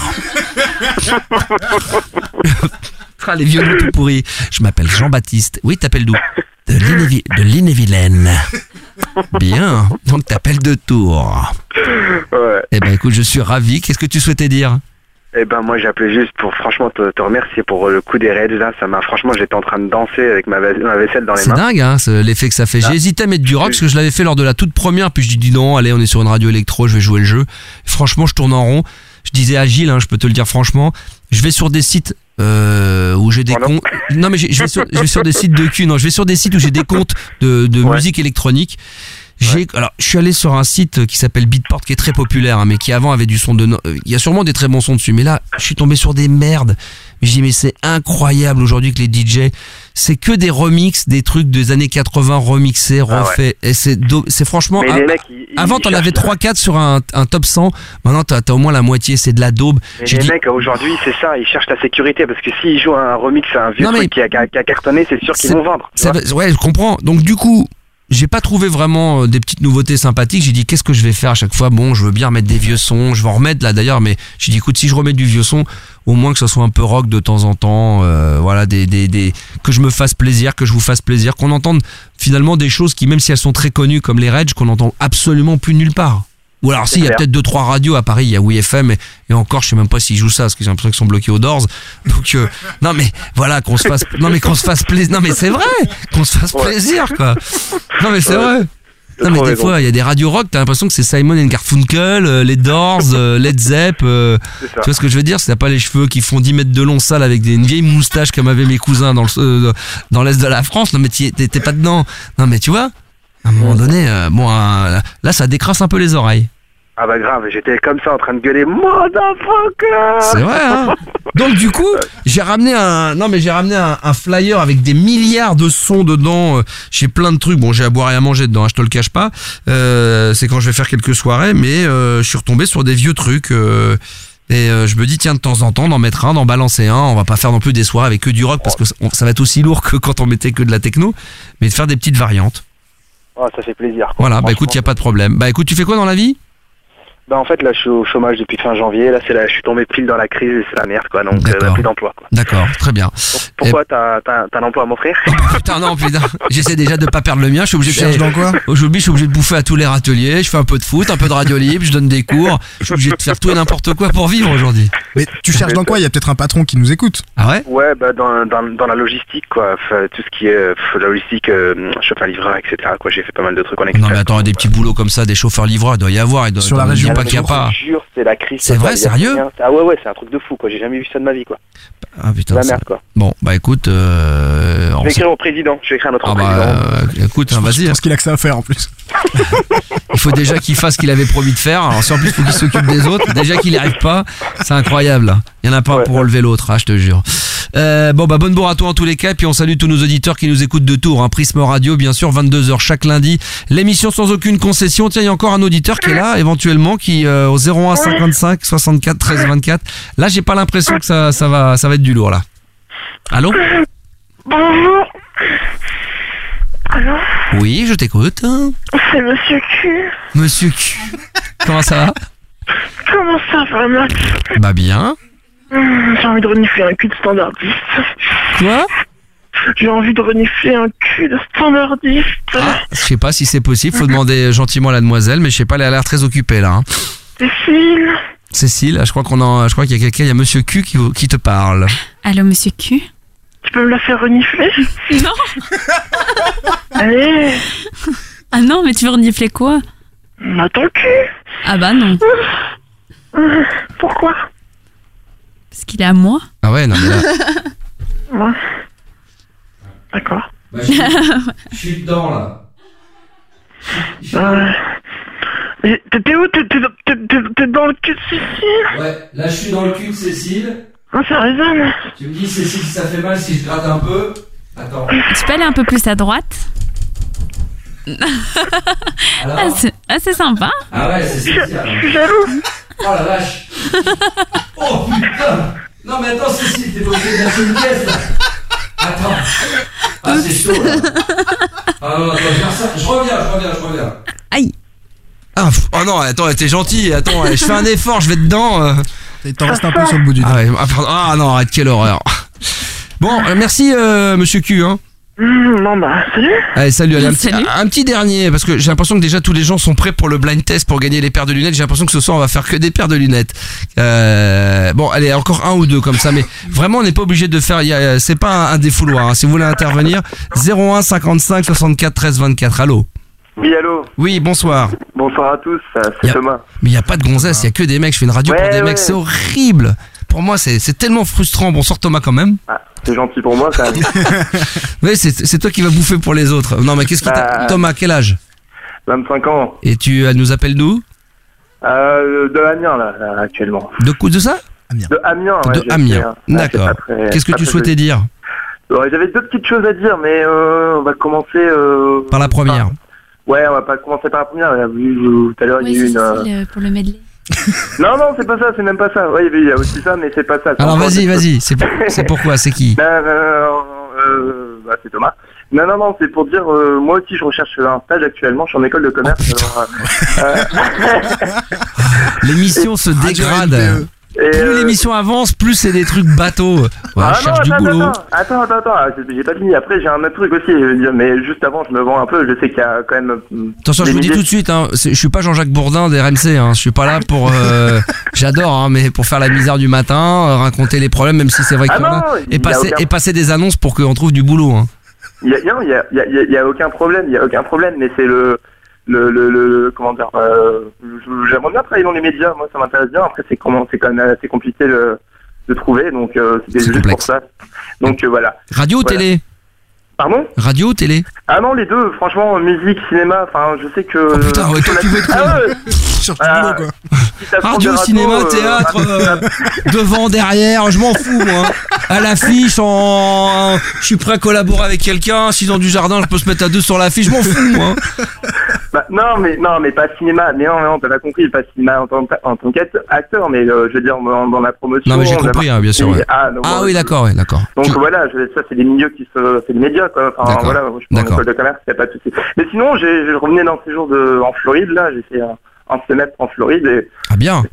Les vieux noms tout pourris. Je m'appelle Jean-Baptiste. Oui, t'appelles d'où? De l'Ille-et-Vilaine. Bien, donc t'appelles de Tours. Ouais. Eh ben écoute, je suis ravi. Qu'est-ce que tu souhaitais dire? Eh ben moi j'appelais juste pour franchement te remercier pour le coup des Reds là, ça m'a franchement, j'étais en train de danser avec ma vaisselle dans les mains. C'est dingue hein, l'effet que ça fait. J'ai hésité à mettre du rock parce que je l'avais fait lors de la toute première, puis je dis non, allez on est sur une radio électro, je vais jouer le jeu. Franchement je tourne en rond. Je disais à Gilles, je peux te le dire franchement, je vais sur des sites où j'ai des comptes. Non mais je vais sur des sites de cul. Non, je vais sur des sites où j'ai des comptes de musique électronique. Alors, je suis allé sur un site qui s'appelle Beatport, qui est très populaire, mais qui avant avait du son il y a sûrement des très bons sons dessus, mais là, je suis tombé sur des merdes. Je dis, mais c'est incroyable aujourd'hui que les DJ, c'est que des remixes, des trucs des années 80 remixés, refaits. Et c'est franchement, avant t'en avais 3-4 sur un top 100, maintenant t'as au moins la moitié, c'est de la daube. Mais les mecs, aujourd'hui, c'est ça, ils cherchent la sécurité, parce que s'ils jouent un remix à un vieux truc qui a cartonné, c'est sûr qu'ils vont vendre. Ouais, je comprends. Donc du coup, j'ai pas trouvé vraiment des petites nouveautés sympathiques. J'ai dit qu'est-ce que je vais faire à chaque fois? Bon, je veux bien remettre des vieux sons, je vais en remettre là d'ailleurs, mais j'ai dit écoute, si je remets du vieux son, au moins que ça soit un peu rock de temps en temps, voilà, que je me fasse plaisir, que je vous fasse plaisir, qu'on entende finalement des choses qui, même si elles sont très connues comme les Reds, qu'on entend absolument plus nulle part. Ou alors si, il y a peut-être 2-3 radios à Paris, il y a WeFM et encore je sais même pas s'ils jouent ça parce que j'ai l'impression qu'ils sont bloqués aux Doors. Donc non mais voilà, qu'on se fasse plaisir. Non mais c'est vrai, qu'on se fasse plaisir quoi. Non mais c'est vrai. Non mais des fois il y a des radios rock, t'as l'impression que c'est Simon & Garfunkel, les Doors, Led Zepp, tu vois ce que je veux dire, c'est t'as pas les cheveux qui font 10 mètres de long sale avec une vieille moustache comme avaient mes cousins dans l'est de la France. Non mais t'es pas dedans. Non mais tu vois, à un moment donné, là ça décrasse un peu les oreilles. Ah bah grave, j'étais comme ça en train de gueuler motherfucker. C'est vrai hein. Donc du coup, j'ai ramené un flyer avec des milliards de sons dedans. J'ai plein de trucs. Bon, j'ai à boire et à manger dedans, hein, je te le cache pas. C'est quand je vais faire quelques soirées, mais je suis retombé sur des vieux trucs. Et je me dis tiens, de temps en temps d'en mettre un, d'en balancer un. On va pas faire non plus des soirées avec que du rock parce que ça va être aussi lourd que quand on mettait que de la techno, mais de faire des petites variantes. Oh, ça fait plaisir. Quoi. Voilà, bah écoute, y a pas de problème. Bah écoute, tu fais quoi dans la vie? Bah en fait là je suis au chômage depuis fin janvier, là je suis tombé pile dans la crise et c'est la merde quoi, donc plus d'emploi quoi. D'accord, très bien. Pourquoi t'as un emploi à m'offrir? Putain non, j'essaie déjà de pas perdre le mien, je suis obligé de chercher dans quoi? Aujourd'hui je suis obligé de bouffer à tous les râteliers, je fais un peu de foot, un peu de radio libre, je donne des cours, je suis obligé de faire tout et n'importe quoi pour vivre aujourd'hui. Mais tu cherches dans quoi? Il y a peut-être un patron qui nous écoute. Ah ouais? Ouais bah dans la logistique quoi, tout ce qui est la logistique, chauffeur-livreur etc quoi, j'ai fait pas mal de trucs en express. Non mais attends, des petits boulots comme ça, des chauffeurs-livreurs, il doit y avoir, sur la région pas qu'il y a pas. C'est la crise. C'est vrai, sérieux? Ah ouais, c'est un truc de fou quoi, j'ai jamais vu ça de ma vie quoi. Ah putain, la merde quoi. Bon, bah écoute, je vais écrire au président, je vais écrire à notre président. Écoute, vas-y. Je pense qu'il a que ça à faire en plus. Il faut déjà qu'il fasse ce qu'il avait promis de faire. Alors si en plus il faut qu'il s'occupe des autres, déjà qu'il n'y arrive pas, c'est incroyable. Il y en a pas pour relever l'autre, je te jure. Bon bah bonne bourre à toi en tous les cas, puis on salue tous nos auditeurs qui nous écoutent de Tours, hein. Prisme Radio bien sûr, 22h chaque lundi, l'émission sans aucune concession. Tiens, il y a encore un auditeur qui est là éventuellement, qui au 01 55 64 13 24. Là j'ai pas l'impression que ça va être du lourd là. Allô? Bonjour. Allô? Oui, je t'écoute. C'est Monsieur Q. Monsieur Q. Comment ça va? Comment ça va, Max? Bah bien. J'ai envie de renifler un cul de standardiste. Quoi? J'ai envie de renifler un cul de standardiste. Je sais pas si c'est possible, faut demander gentiment à la demoiselle, mais je sais pas, elle a l'air très occupée là. Hein. Cécile, je crois qu'il y a quelqu'un, il y a Monsieur Q qui te parle. Allô Monsieur Q? Tu peux me la faire renifler? Non. Allez. Ah non, mais tu veux renifler quoi? Ton cul. Ah bah non. Pourquoi? Parce qu'il est à moi. Ah ouais, non mais là... Ouais. D'accord. Bah, je suis dedans là. T'es où? T'es dans le cul de Cécile? Ouais, là je suis dans le cul de Cécile. Ah, ça résonne. Tu me dis Cécile si ça fait mal si je gratte un peu. Attends. Tu peux aller un peu plus à droite? C'est sympa. Ah ouais, c'est Cécile. Je suis jaloux. Oh la vache. Oh putain. Non mais attends Cécile, t'es pas obligé de lâcher une pièce là. Attends. Ah c'est chaud là. Ah non, attends, je reviens. Aïe. Ah, oh non, attends, t'es gentil. Attends, je fais un effort, je vais dedans. Il t'en reste un peu sur le bout du doigt. Ah non, arrête, quelle horreur. Bon, merci Monsieur Q. Hein. Non bah, salut. Allez, salut. Allez, un petit dernier, parce que j'ai l'impression que déjà tous les gens sont prêts pour le blind test pour gagner les paires de lunettes. J'ai l'impression que ce soir on va faire que des paires de lunettes. Bon, allez, encore un ou deux comme ça, mais vraiment on n'est pas obligé de faire. C'est pas un défouloir. Hein. Si vous voulez intervenir, 01 55 64 13 24. Allô. Oui, allô. Oui, bonsoir. Bonsoir à tous, c'est Thomas. Mais il n'y a pas de gonzesse, il n'y a que des mecs. Je fais une radio pour des mecs, c'est horrible. Pour moi, c'est tellement frustrant. Bonsoir Thomas quand même. Ah, c'est gentil pour moi quand même. Oui, c'est toi qui vas bouffer pour les autres. Non, mais qu'est-ce qui t'a... Thomas, quel âge? 25 ans. Et tu nous appelles d'où? De Amiens là, actuellement. De ça? Amiens. De Amiens. Ouais, de Amiens, d'accord. Qu'est-ce que tu souhaitais dire? J'avais deux petites choses à dire, mais on va commencer... Par la première. Ouais, on va pas commencer par la première. Tout à l'heure, il y a eu une... pour le medley. Non, c'est pas ça, c'est même pas ça. Ouais, il y a aussi ça, mais c'est pas ça. Alors vas-y, c'est pourquoi, c'est qui? C'est Thomas. Non, c'est pour dire, moi aussi je recherche un stage actuellement, je suis en école de commerce. L'émission se dégrade. Plus l'émission avance, plus c'est des trucs bateaux. Ouais, je cherche du boulot. Attends, j'ai pas fini. Après, j'ai un autre truc aussi, mais juste avant, je me vends un peu. Je sais qu'il y a quand même. Attention, je vous dis tout de suite, hein, je suis pas Jean-Jacques Bourdin des RMC. Hein, je suis pas là pour. J'adore, hein, mais pour faire la misère du matin, raconter les problèmes, même si c'est vrai qu'il y en a, et passer des annonces pour qu'on trouve du boulot. Hein. Il y a aucun problème, mais c'est comment dire, j'aimerais bien travailler dans les médias, moi ça m'intéresse bien. Après c'est quand même assez compliqué de trouver, donc c'était juste complexe. pour ça. Donc voilà. Radio ou télé? Pardon? Radio ou télé? Ah non, les deux, franchement, musique, cinéma, enfin je sais que... Oh putain, ouais, toi tu veux être... Sur du boulot, quoi. Radio, cinéma, théâtre, devant, derrière, je m'en fous moi. À l'affiche, je suis prêt à collaborer avec quelqu'un. Si dans du jardin, je peux se mettre à deux sur l'affiche, je m'en fous moi. Bah, non, mais pas cinéma. Mais non, t'as pas compris, pas cinéma en tant qu'acteur, mais je veux dire dans la promotion. Non, mais j'ai compris, hein, bien sûr. Ouais. Oui, d'accord, ouais, d'accord. Donc voilà, ça c'est des milieux c'est des médias, quoi. Enfin voilà, je suis en école de commerce, y a pas de souci. Mais sinon, je revenais d'un séjour en Floride, là, j'ai fait un semestre en Floride et. Ah bien.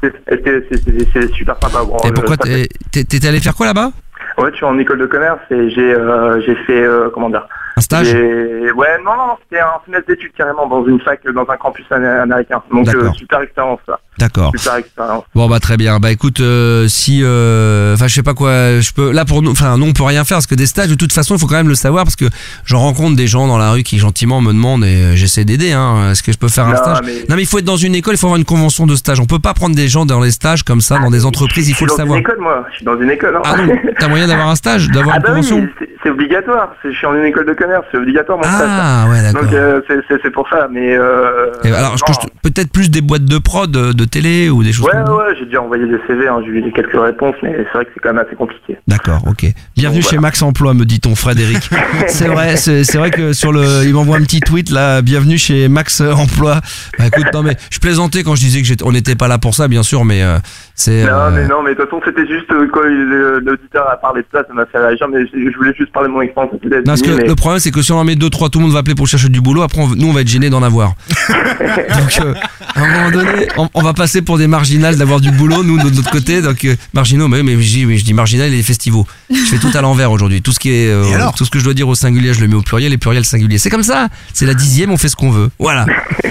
C'est super sympa. Bon, et pourquoi t'es allé faire quoi là-bas? Ouais, je suis en école de commerce et j'ai fait comment dire. Un stage? Ouais, non, c'était un semestre d'études carrément dans une fac, dans un campus américain. Donc super expérience ça. D'accord. Super expérience. Bon bah très bien. Bah écoute, si je sais pas quoi, je peux là pour nous, enfin nous on peut rien faire parce que des stages de toute façon il faut quand même le savoir parce que j'en rencontre des gens dans la rue qui gentiment me demandent et j'essaie d'aider. Est-ce que je peux faire un stage? Non mais il faut être dans une école, il faut avoir une convention de stage. On peut pas prendre des gens dans les stages comme ça dans des entreprises. Il faut le savoir. Je suis dans une école. Hein. Ah non, t'as moyen d'avoir un stage, d'avoir une convention? Oui, c'est obligatoire. Je suis en une école de commerce, c'est obligatoire mon stage. Ah ouais d'accord. Donc c'est pour ça. Mais alors peut-être plus des boîtes de prod, de télé ou des choses. Ouais, j'ai déjà envoyé des CV, j'ai eu quelques réponses, mais c'est vrai que c'est quand même assez compliqué. D'accord, ok. Bienvenue chez Max Emploi, me dit ton Frédéric. C'est vrai que il m'envoie un petit tweet là, bienvenue chez Max Emploi. Bah écoute, non mais je plaisantais quand je disais que on n'était pas là pour ça, bien sûr, mais c'est. Non, mais de toute façon c'était juste quand l'auditeur a parlé de ça m'a fait réagir, mais je voulais juste parler de mon expérience. Non, parce que le problème c'est que si on en met 2-3, tout le monde va appeler pour chercher du boulot. Après, nous on va être gênés d'en avoir. Donc à un moment donné, on va passer pour des marginaux d'avoir du boulot, nous de notre côté, donc marginaux, mais je dis marginal et les festivals. Je fais tout à l'envers aujourd'hui. Tout ce qui est, tout ce que je dois dire au singulier, je le mets au pluriel, et pluriel singulier. C'est comme ça. C'est la 10e, on fait ce qu'on veut. Voilà.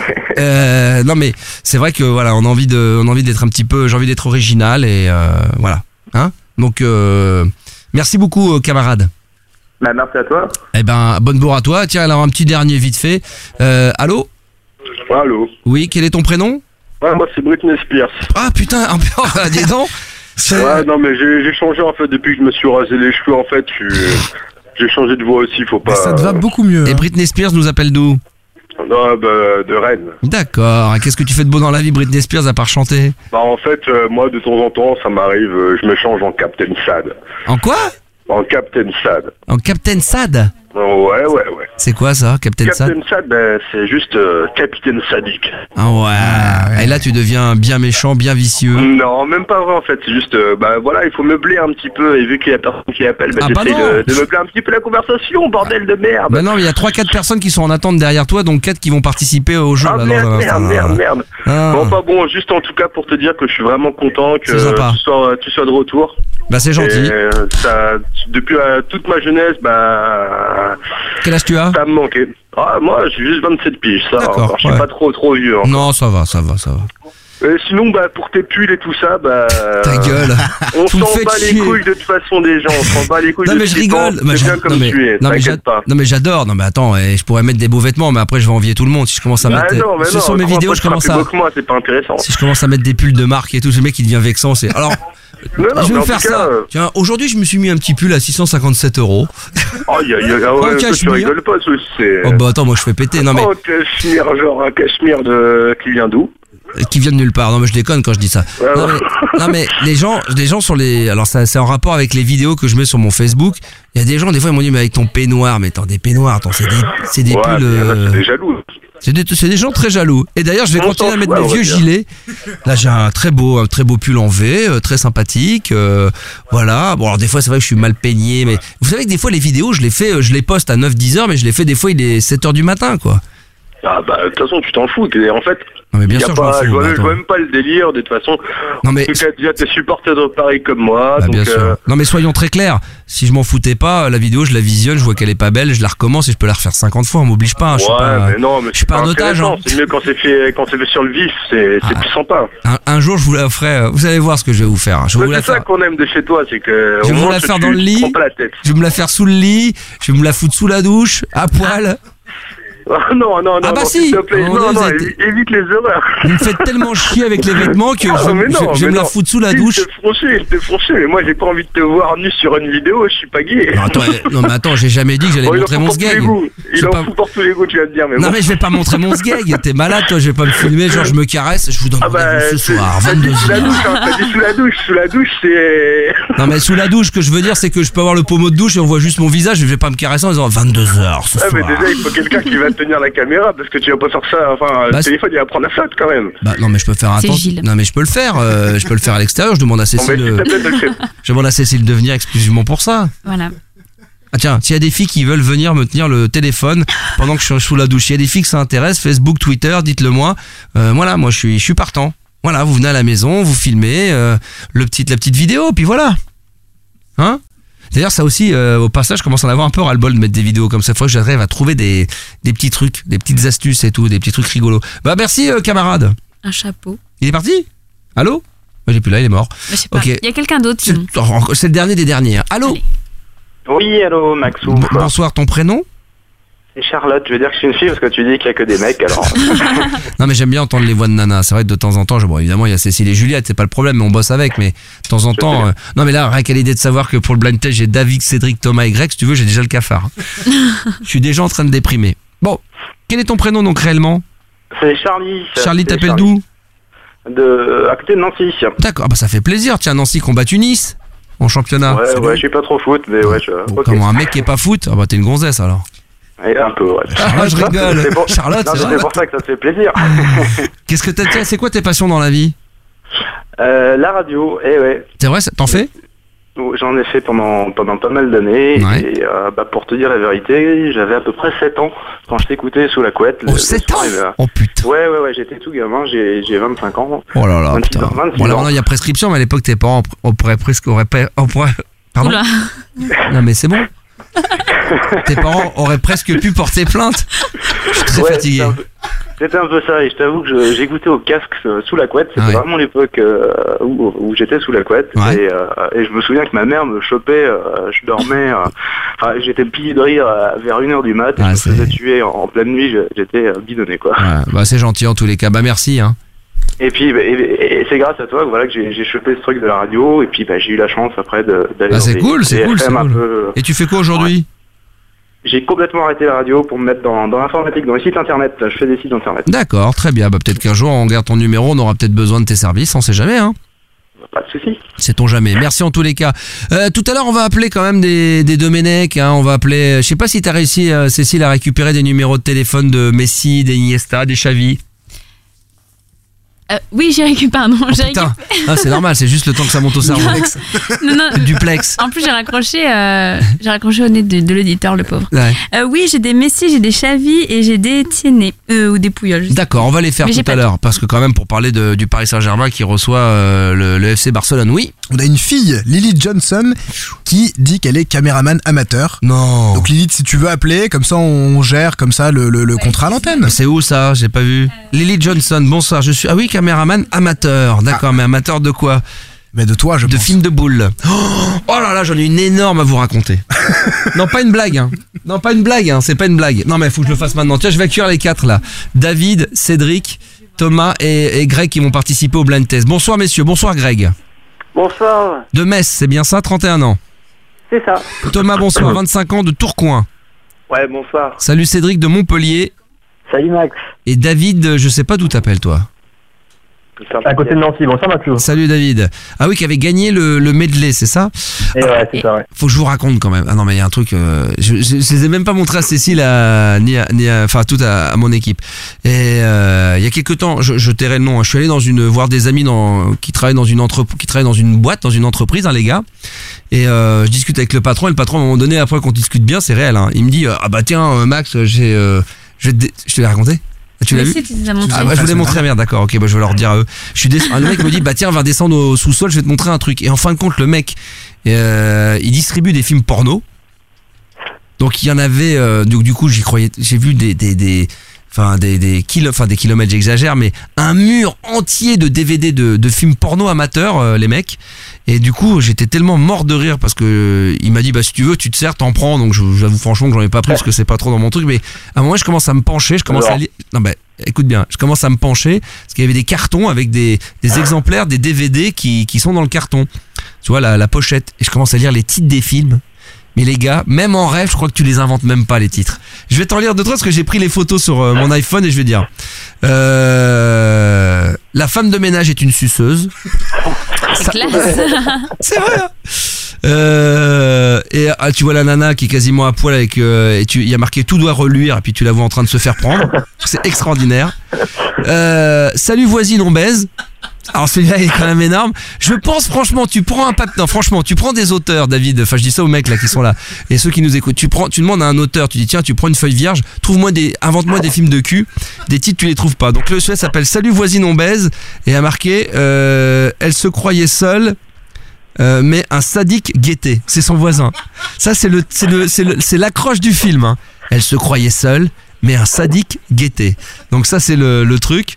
Non mais c'est vrai que voilà, on a envie d'être un petit peu, j'ai envie d'être original et voilà. Hein. Donc merci beaucoup camarade. Bah merci à toi. Eh ben bonne bourre à toi. Tiens alors un petit dernier vite fait. Allô. Allô. Oui, quel est ton prénom? Ouais, moi c'est Britney Spears. Ah putain, dis donc. Ouais, non mais j'ai changé en fait depuis que je me suis rasé les cheveux en fait. J'ai changé de voix aussi, faut pas. Mais ça te va beaucoup mieux. Et Britney Spears nous appelle d'où? Non, de Rennes. D'accord. Et qu'est-ce que tu fais de beau dans la vie, Britney Spears, à part chanter? Bah en fait, moi de temps en temps, ça m'arrive, je me change en Captain Sad. En quoi? En Captain Sad. En Captain Sad? Ouais. C'est quoi ça, Captain Sad? Captain Sad, c'est juste Capitaine Sadique. Ah ouais. Et là, tu deviens bien méchant, bien vicieux. Non, même pas vrai en fait. C'est juste, voilà, il faut meubler un petit peu. Et vu qu'il y a personne qui appelle, j'essaie de meubler un petit peu la conversation, bordel de merde. Bah non, mais il y a 3-4 personnes qui sont en attente derrière toi, donc 4 qui vont participer au jeu. Ah, là, merde. Ah. Bon, juste en tout cas pour te dire que je suis vraiment content que tu sois de retour. Bah c'est gentil. Et, depuis toute ma jeunesse, quel âge tu as? Ça me manquait. Ah, moi, j'ai juste 27 piges, ça. D'accord, je suis pas trop vieux. Encore. Non, ça va. Sinon, pour tes pulls et tout ça, ta gueule. On s'en bat les couilles de toute façon des gens. On s'en bat les couilles. Non, mais je rigole. C'est bien comme tu es. T'inquiète pas. Non, mais j'adore. Non, mais attends, je pourrais mettre des beaux vêtements, mais après, je vais envier tout le monde. Si je commence à mettre. Non, sur mes vidéos, je commence à. Moi, c'est pas intéressant. Si je commence à mettre des pulls de marque et tout, ce mec, il devient vexant. Alors. Je vais me faire ça. Tiens, aujourd'hui, je me suis mis un petit pull à 657 €. Oh, tu rigoles pas, c'est. Oh, bah attends, moi je fais péter. Non, mais. Oh, cachemire, genre un cachemire qui vient d'où? Qui vient de nulle part. Non, mais je déconne quand je dis ça. Non, mais les gens sur les. Alors, ça, c'est en rapport avec les vidéos que je mets sur mon Facebook. Il y a des gens, des fois, ils m'ont dit, mais avec ton peignoir, mais des peignoirs, c'est des pulls. C'est des jaloux. C'est des gens très jaloux. Et d'ailleurs, je vais continuer à mettre mes vieux gilets. Là, j'ai un très beau pull en V, très sympathique. Voilà. Bon, alors des fois, c'est vrai que je suis mal peigné, mais vous savez que des fois, les vidéos, je les poste à 9-10 heures, mais je les fais des fois, il est 7 heures du matin, quoi. Ah de toute façon, tu t'en fous. En fait, non, mais bien sûr, je vois même pas le délire, de toute façon. Non, mais. En tout cas, déjà, t'es supporter de pareil comme moi. Donc, bien sûr. Non, mais soyons très clairs. Si je m'en foutais pas, la vidéo, je la visionne, je vois qu'elle est pas belle, je la recommence et je peux la refaire 50 fois, on m'oblige pas. Je suis pas un otage. C'est mieux quand c'est fait sur le vif, c'est plus sympa. Un jour, je vous la ferai, vous allez voir ce que je vais vous faire. C'est ça qu'on aime de chez toi, c'est que. Je vais vous la faire dans le lit. Je vais me la faire sous le lit, je vais me la foutre sous la douche, à poil. Non, Ah bah si. s'il te plaît. Non, évite les erreurs. Vous me faites tellement chier avec les vêtements que je vais me la foutre sous la douche. Il t'est franchi, mais moi j'ai pas envie de te voir nu sur une vidéo, je suis pas gay. Non mais attends, j'ai jamais dit que j'allais montrer mon sgeg. Il en fout pour tous les goûts, tu vas te dire. Mais non mais je vais pas montrer mon sgeg, t'es malade toi, je vais pas me filmer, genre je me caresse, je vous donne rendez-vous ce soir, 22h. T'as dit sous la douche, c'est... Non mais sous la douche, ce que je veux dire c'est que je peux avoir le pommeau de douche et on voit juste mon visage, je vais pas me caresser en disant 22h ce soir. Mais déjà il faut quelqu'un qui va tenir la caméra, parce que tu vas pas faire ça, le téléphone il va prendre la flotte quand même. Bah non mais je peux faire non mais je peux le faire, à l'extérieur, je demande à Cécile de venir exclusivement pour ça. Voilà. Ah tiens, s'il y a des filles qui veulent venir me tenir le téléphone pendant que je suis sous la douche, il y a des filles que ça intéresse, Facebook, Twitter, dites-le moi. Voilà, moi je suis partant. Voilà, vous venez à la maison, vous filmez la petite vidéo, puis voilà. Hein? D'ailleurs, ça aussi, au passage, je commence à en avoir un peu ras-le-bol de mettre des vidéos comme ça. Faut que j'arrive à trouver des petits trucs, des petites astuces et tout, des petits trucs rigolos. Bah merci, camarade. Un chapeau. Il est parti? Allô? J'ai plus là, il est mort. Je sais pas. Okay. Il y a quelqu'un d'autre. C'est le dernier des derniers. Allô? Allez. Oui, allô, Maxou. Bonsoir, ton prénom? C'est Charlotte, je veux dire que je suis une fille parce que tu dis qu'il y a que des mecs, alors... Non mais j'aime bien entendre les voix de nana, c'est vrai que de temps en temps, bon évidemment il y a Cécile et Juliette, c'est pas le problème, mais on bosse avec, mais de temps en temps... non mais là, rien qu'à l'idée de savoir que pour le blind test, j'ai David, Cédric, Thomas et Greg, si tu veux, j'ai déjà le cafard. Je suis déjà en train de déprimer. Bon, quel est ton prénom donc réellement? C'est Charlie. Charlie, t'appelles d'où? À côté de Nancy. D'accord, bah ça fait plaisir, tiens, Nancy qui ont battu Nice en championnat. Ouais, je suis pas trop foot, mais ouais, bon, okay. Comment un mec qui est pas foot? Ah bah t'es une gonzesse alors. Et un peu, ouais. Ah, je rigole. Charlotte, c'est pour ça que ça te fait plaisir. Qu'est-ce que t'as, c'est quoi tes passions dans la vie? La radio, ouais. C'est vrai, t'en fais? J'en ai fait pendant pas mal d'années. Ouais. Et pour te dire la vérité, j'avais à peu près 7 ans quand je t'écoutais sous la couette. Oh, 7 ans? Oh putain. Ouais, j'étais tout gamin, j'ai 25 ans. Oh là là, 26 ans. Bon, là maintenant il y a prescription, mais à l'époque tes parents Pardon? Non mais c'est bon. Tes parents auraient presque pu porter plainte. Je suis très fatigué. C'était un peu ça, et je t'avoue que j'écoutais au casque sous la couette. C'était vraiment l'époque où j'étais sous la couette. Ouais. Et je me souviens que ma mère me chopait, je dormais, j'étais plié de rire vers 1h du mat, et je me faisais tuer en pleine nuit, j'étais bidonné quoi. Ouais, bah c'est gentil en tous les cas, bah merci hein. Et puis c'est grâce à toi que j'ai chopé ce truc de la radio, et puis j'ai eu la chance après d'aller dans c'est cool. Et tu fais quoi aujourd'hui? J'ai complètement arrêté la radio pour me mettre dans l'informatique, dans les sites internet. Là, je fais des sites internet. D'accord, très bien. Bah, peut-être qu'un jour on garde ton numéro, on aura peut-être besoin de tes services, on sait jamais hein. Pas de soucis. Sait-on jamais. Merci en tous les cas. Tout à l'heure on va appeler quand même des Domenech, hein. On va appeler, je sais pas si t'as réussi Cécile à récupérer des numéros de téléphone de Messi, des Iniesta, des Xavi. Oui, j'ai récupéré. Non, j'ai putain. C'est normal, c'est juste le temps que ça monte au cerveau. non. Duplex. En plus, j'ai raccroché au nez de l'auditeur, le pauvre. Ouais. Oui, j'ai des Messi, j'ai des Xavi et j'ai des Tiennet ou des Puyol. D'accord, on va les faire tout à l'heure parce que quand même pour parler du Paris Saint-Germain qui reçoit le FC Barcelone, oui. On a une fille, Lily Johnson, qui dit qu'elle est caméraman amateur. Non. Donc Lily, si tu veux appeler, comme ça on gère comme ça le contrat à l'antenne. C'est où ça? J'ai pas vu. Lily Johnson, bonsoir, je suis... Ah oui, caméraman amateur, d'accord, mais amateur de quoi? Mais de toi, je pense. De films de boules. Oh là là, j'en ai une énorme à vous raconter. Non, pas une blague, hein. Non, pas une blague, hein. C'est pas une blague. Non, mais faut que je le fasse maintenant. Tiens, je vais accueillir les 4 là. David, Cédric, Thomas et Greg qui vont participer au blind test. Bonsoir messieurs, bonsoir Greg. Bonsoir. De Metz, c'est bien ça, 31 ans. C'est ça. Thomas, bonsoir, 25 ans de Tourcoing. Ouais, bonsoir. Salut Cédric de Montpellier. Salut Max. Et David, je sais pas d'où t'appelles toi. À côté de Nancy, bonsoir Mathieu. Salut David. Ah oui, qui avait gagné le medley, c'est ça? Et ouais, c'est ça, ouais. Faut que je vous raconte quand même. Ah non, mais il y a un truc, je les ai même pas montrés à Cécile, enfin tout à mon équipe. Et il y a quelques temps, je tairai le nom, je suis allé voir des amis qui travaillent dans une boîte, dans une entreprise, hein, les gars. Et je discute avec le patron, et le patron à un moment donné, après qu'on discute bien, c'est réel, hein, il me dit ah bah tiens Max, je te l'ai raconté. Tu l'as vu? Ah bah je vous l'ai montré, merde, d'accord, ok, bah je vais leur dire à eux. Le mec me dit bah tiens, va descendre au sous-sol, je vais te montrer un truc. Et en fin de compte, le mec il distribue des films porno. Donc il y en avait du coup j'y croyais, j'ai vu des des kilomètres, j'exagère, mais un mur entier de DVD de films porno amateurs, les mecs. Et du coup, j'étais tellement mort de rire parce que il m'a dit si tu veux, tu te sers, t'en prends. Donc j'avoue franchement que j'en ai pas pris parce que c'est pas trop dans mon truc. Mais à un moment, je commence à me pencher, je commence à lire. Non écoute bien, je commence à me pencher parce qu'il y avait des cartons avec des exemplaires des DVD qui sont dans le carton. Tu vois la pochette. Et je commence à lire les titres des films. Mais les gars, même en rêve, je crois que tu les inventes même pas les titres. Je vais t'en lire 2-3 parce que j'ai pris les photos sur mon iPhone et je vais dire. La femme de ménage est une suceuse. C'est classe. C'est vrai. Et tu vois la nana qui est quasiment à poil avec et il y a marqué tout doit reluire et puis tu la vois en train de se faire prendre. C'est extraordinaire. Salut voisine, on baise. Alors celui-là il est quand même énorme. Je pense franchement, tu prends tu prends des auteurs, David. Enfin je dis ça aux mecs là qui sont là et ceux qui nous écoutent. Tu demandes à un auteur, tu dis tiens, tu prends une feuille vierge, invente-moi des films de cul, des titres tu les trouves pas. Donc le celui-là s'appelle Salut voisine, on baise et a marqué elle se croyait seule. Mais un sadique guettait, c'est son voisin. Ça c'est l'accroche du film. Hein. Elle se croyait seule, mais un sadique guettait. Donc ça c'est le truc.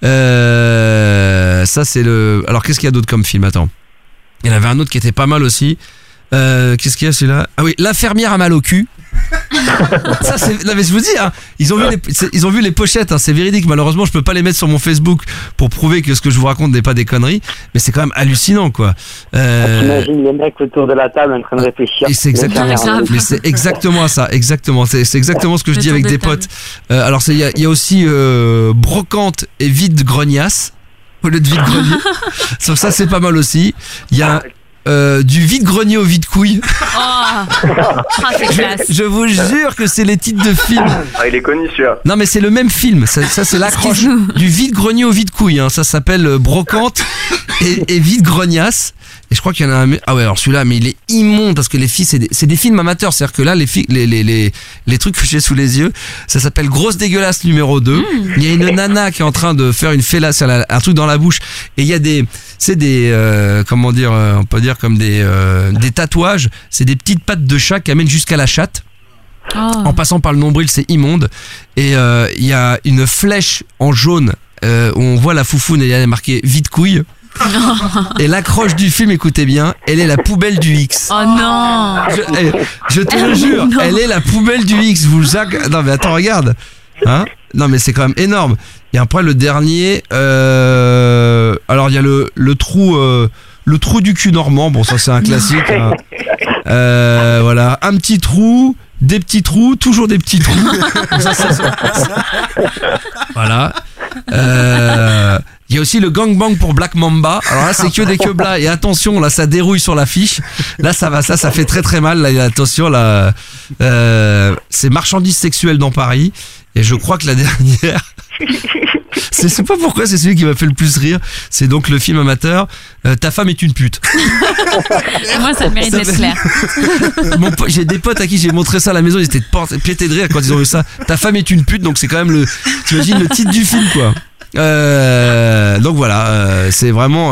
Ça c'est le. Alors qu'est-ce qu'il y a d'autre comme film? Attends. Il y en avait un autre qui était pas mal aussi. Qu'est-ce qu'il y a celui-là? Ah oui, l'infirmière a mal au cul. Ça c'est. Non mais je vous dis, hein, ils ont vu les pochettes. Hein, c'est véridique. Malheureusement, je peux pas les mettre sur mon Facebook pour prouver que ce que je vous raconte n'est pas des conneries. Mais c'est quand même hallucinant, quoi. T'imagines les mecs autour de la table en train de réfléchir. Et c'est exactement ça. Exactement. C'est exactement ce que je dis avec des potes. Alors il y a aussi brocante et vide-grognasse au lieu de vide-grenier. Sauf ça c'est pas mal aussi. Il y a du vide-grenier au vide-couille. C'est classe. Je vous jure que c'est les titres de films. Ah, il est connu celui-là. Non mais c'est le même film. Ça c'est l'accroche. Du vide-grenier au vide-couille. Hein. Ça s'appelle brocante et vide-grognasse. Et je crois qu'il y en a un. Ah ouais, alors celui-là, mais il est immonde parce que les filles, c'est des films amateurs. C'est-à-dire que là, les trucs que j'ai sous les yeux, ça s'appelle Grosse dégueulasse numéro 2. Il y a une nana qui est en train de faire une fellation, un truc dans la bouche. Et il y a comment dire, on peut dire comme des tatouages. C'est des petites pattes de chat qui amènent jusqu'à la chatte. En passant par le nombril, c'est immonde. Et il y a une flèche en jaune où on voit la foufoune et il y a marqué vide couille. Et l'accroche du film, écoutez bien, elle est la poubelle du X. Oh non. Je te le jure, elle est la poubelle du X. Non mais attends, regarde. Hein? Non mais c'est quand même énorme. Et après le dernier, alors il y a le trou du cul normand. Bon ça c'est un classique. Hein. Voilà, un petit trou. Des petits trous, toujours des petits trous. Voilà. Il y a aussi le gangbang pour Black Mamba. Alors là, c'est que des queblas. Et attention, là, ça dérouille sur l'affiche. Là, ça fait très très mal. Là, attention, là, c'est marchandises sexuelles dans Paris. Et je crois que la dernière, je sais pas pourquoi, c'est celui qui m'a fait le plus rire. C'est donc le film amateur. Ta femme est une pute. Moi, ça mérite d'être clair. J'ai des potes à qui j'ai montré ça à la maison. Ils étaient pétés de rire quand ils ont vu ça. Ta femme est une pute. Donc c'est quand même t'imagines le titre du film, quoi. Donc voilà, c'est vraiment.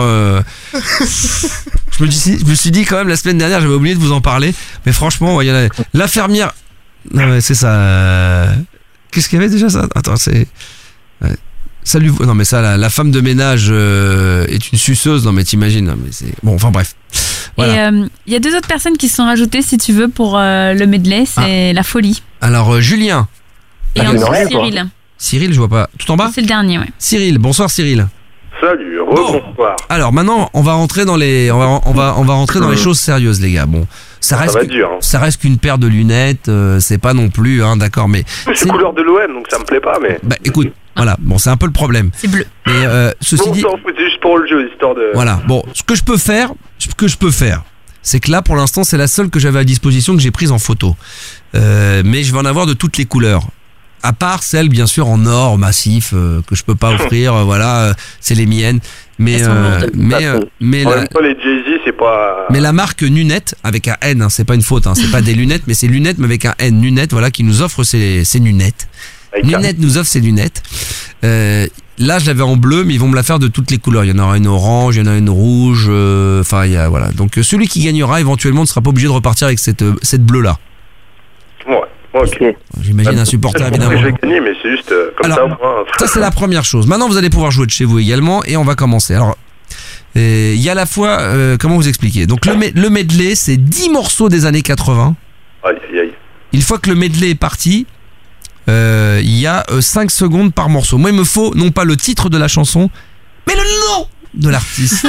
Je me suis dit quand même la semaine dernière, j'avais oublié de vous en parler, mais franchement, il y en a. L'infirmière. Non mais c'est ça. Qu'est-ce qu'il y avait déjà ça? Attends, c'est. Salut. Non mais ça, la femme de ménage est une suceuse. Non mais t'imagines. Non mais c'est. Bon, enfin bref. Voilà. Et il y a 2 autres personnes qui se sont rajoutées, si tu veux, pour le medley. C'est la folie. Alors Julien. Et ensuite Cyril. Cyril, je vois pas. Tout en bas? C'est le dernier, ouais. Cyril, bonsoir Cyril. Salut, bonsoir. Alors maintenant, on va rentrer dans les rentrer dans les choses sérieuses, les gars. Bon, ça reste qu'une paire de lunettes, c'est pas non plus, hein, d'accord, mais c'est couleur de l'OM, donc ça me plaît pas, mais. Bah écoute, voilà, bon, c'est un peu le problème. C'est bleu. Mais ceci dit, c'est juste pour le jeu, histoire de. Voilà, bon, ce que je peux faire, c'est que là, pour l'instant, c'est la seule que j'avais à disposition que j'ai prise en photo, mais je vais en avoir de toutes les couleurs. À part celles, bien sûr, en or massif que je peux pas offrir, voilà, c'est les miennes. Mais pas les Jay-Z, c'est pas. Mais la marque Nunette avec un N, hein, c'est pas une faute, hein, c'est pas des lunettes, mais c'est lunettes mais avec un N. Nunette, voilà, qui nous offre ces lunettes. Nunette nous offre ces lunettes. Là, je l'avais en bleu, mais ils vont me la faire de toutes les couleurs. Il y en aura une orange, il y en a une rouge. Enfin, il y a voilà. Donc celui qui gagnera éventuellement ne sera pas obligé de repartir avec cette bleue là. Ouais. Ok. J'imagine un supporter évidemment. Je vais gagner, mais c'est juste comme alors, ça. Moi, ça c'est la première chose. Maintenant vous allez pouvoir jouer de chez vous également et on va commencer. Alors il y a à la fois comment vous expliquer. Donc le medley c'est 10 morceaux des années 80. Aïe. Une fois que le medley est parti, il y a 5 secondes par morceau. Moi il me faut non pas le titre de la chanson, mais le nom de l'artiste.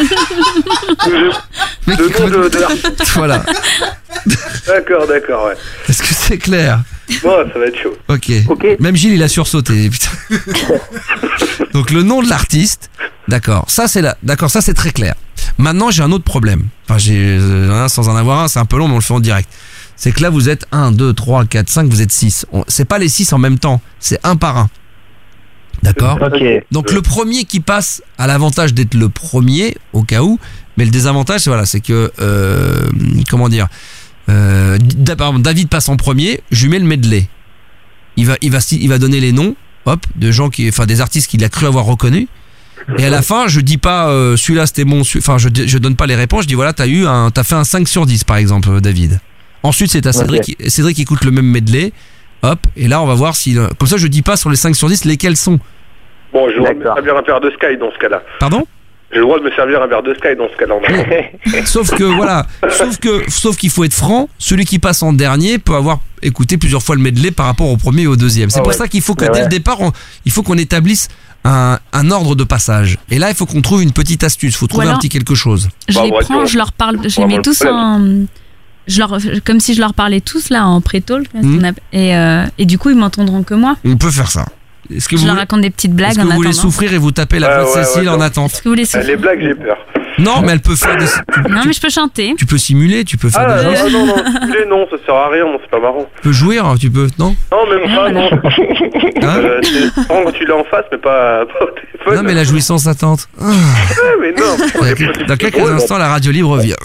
Le nom de l'artiste. Voilà. D'accord, ouais. Est-ce que c'est clair? Bon, ça va être chaud. Ok. Même Gilles il a sursauté. Putain. Donc le nom de l'artiste. D'accord. Ça c'est très clair. Maintenant j'ai un autre problème. Enfin sans en avoir un, c'est un peu long mais on le fait en direct. C'est que là vous êtes 1, 2, 3, 4, 5, vous êtes 6. C'est pas les 6 en même temps, c'est un par un. D'accord. Donc le premier qui passe a l'avantage d'être le premier au cas où, mais le désavantage c'est que comment dire, David passe en premier, je lui mets le medley. Il va donner les noms, de gens des artistes qu'il a cru avoir reconnus. Et à la fin, je dis pas celui-là c'était bon, je donne pas les réponses, je dis voilà, t'as fait un 5 sur 10 par exemple David. Ensuite, c'est à Cédric qui écoute le même medley. Et là on va voir si comme ça je dis pas sur les 5 sur 10 lesquels sont. Bon, je vais me servir un verre de Sky dans ce cas-là. Pardon? J'ai le droit de me servir un verre de Sky dans ce cas-là. Sauf qu'il faut être franc, celui qui passe en dernier peut avoir écouté plusieurs fois le medley par rapport au premier et au deuxième. C'est pour ça qu'il faut que dès le départ, il faut qu'on établisse un ordre de passage. Et là, il faut qu'on trouve une petite astuce, il faut trouver un petit quelque chose. Je les prends, je leur parle, je les mets tous en... comme si je leur parlais tous là en pré-talk et du coup ils m'entendront que moi. On peut faire ça. Je leur raconte des petites blagues en attendant. Est-ce que vous voulez souffrir et vous taper la voix de Cécile en attente? Est-ce que vous voulez souffrir? Les blagues, j'ai peur. Non, mais elle peut faire des... Non, mais je peux chanter. Tu peux simuler, tu peux faire des choses. Non, ça sert à rien, c'est pas marrant. Tu peux jouer, tu peux, non? Non, même pas, non. C'est quand tu l'as en face, mais pas au téléphone. Non, mais la jouissance attente. Mais non. Dans quelques instants, la radio libre revient.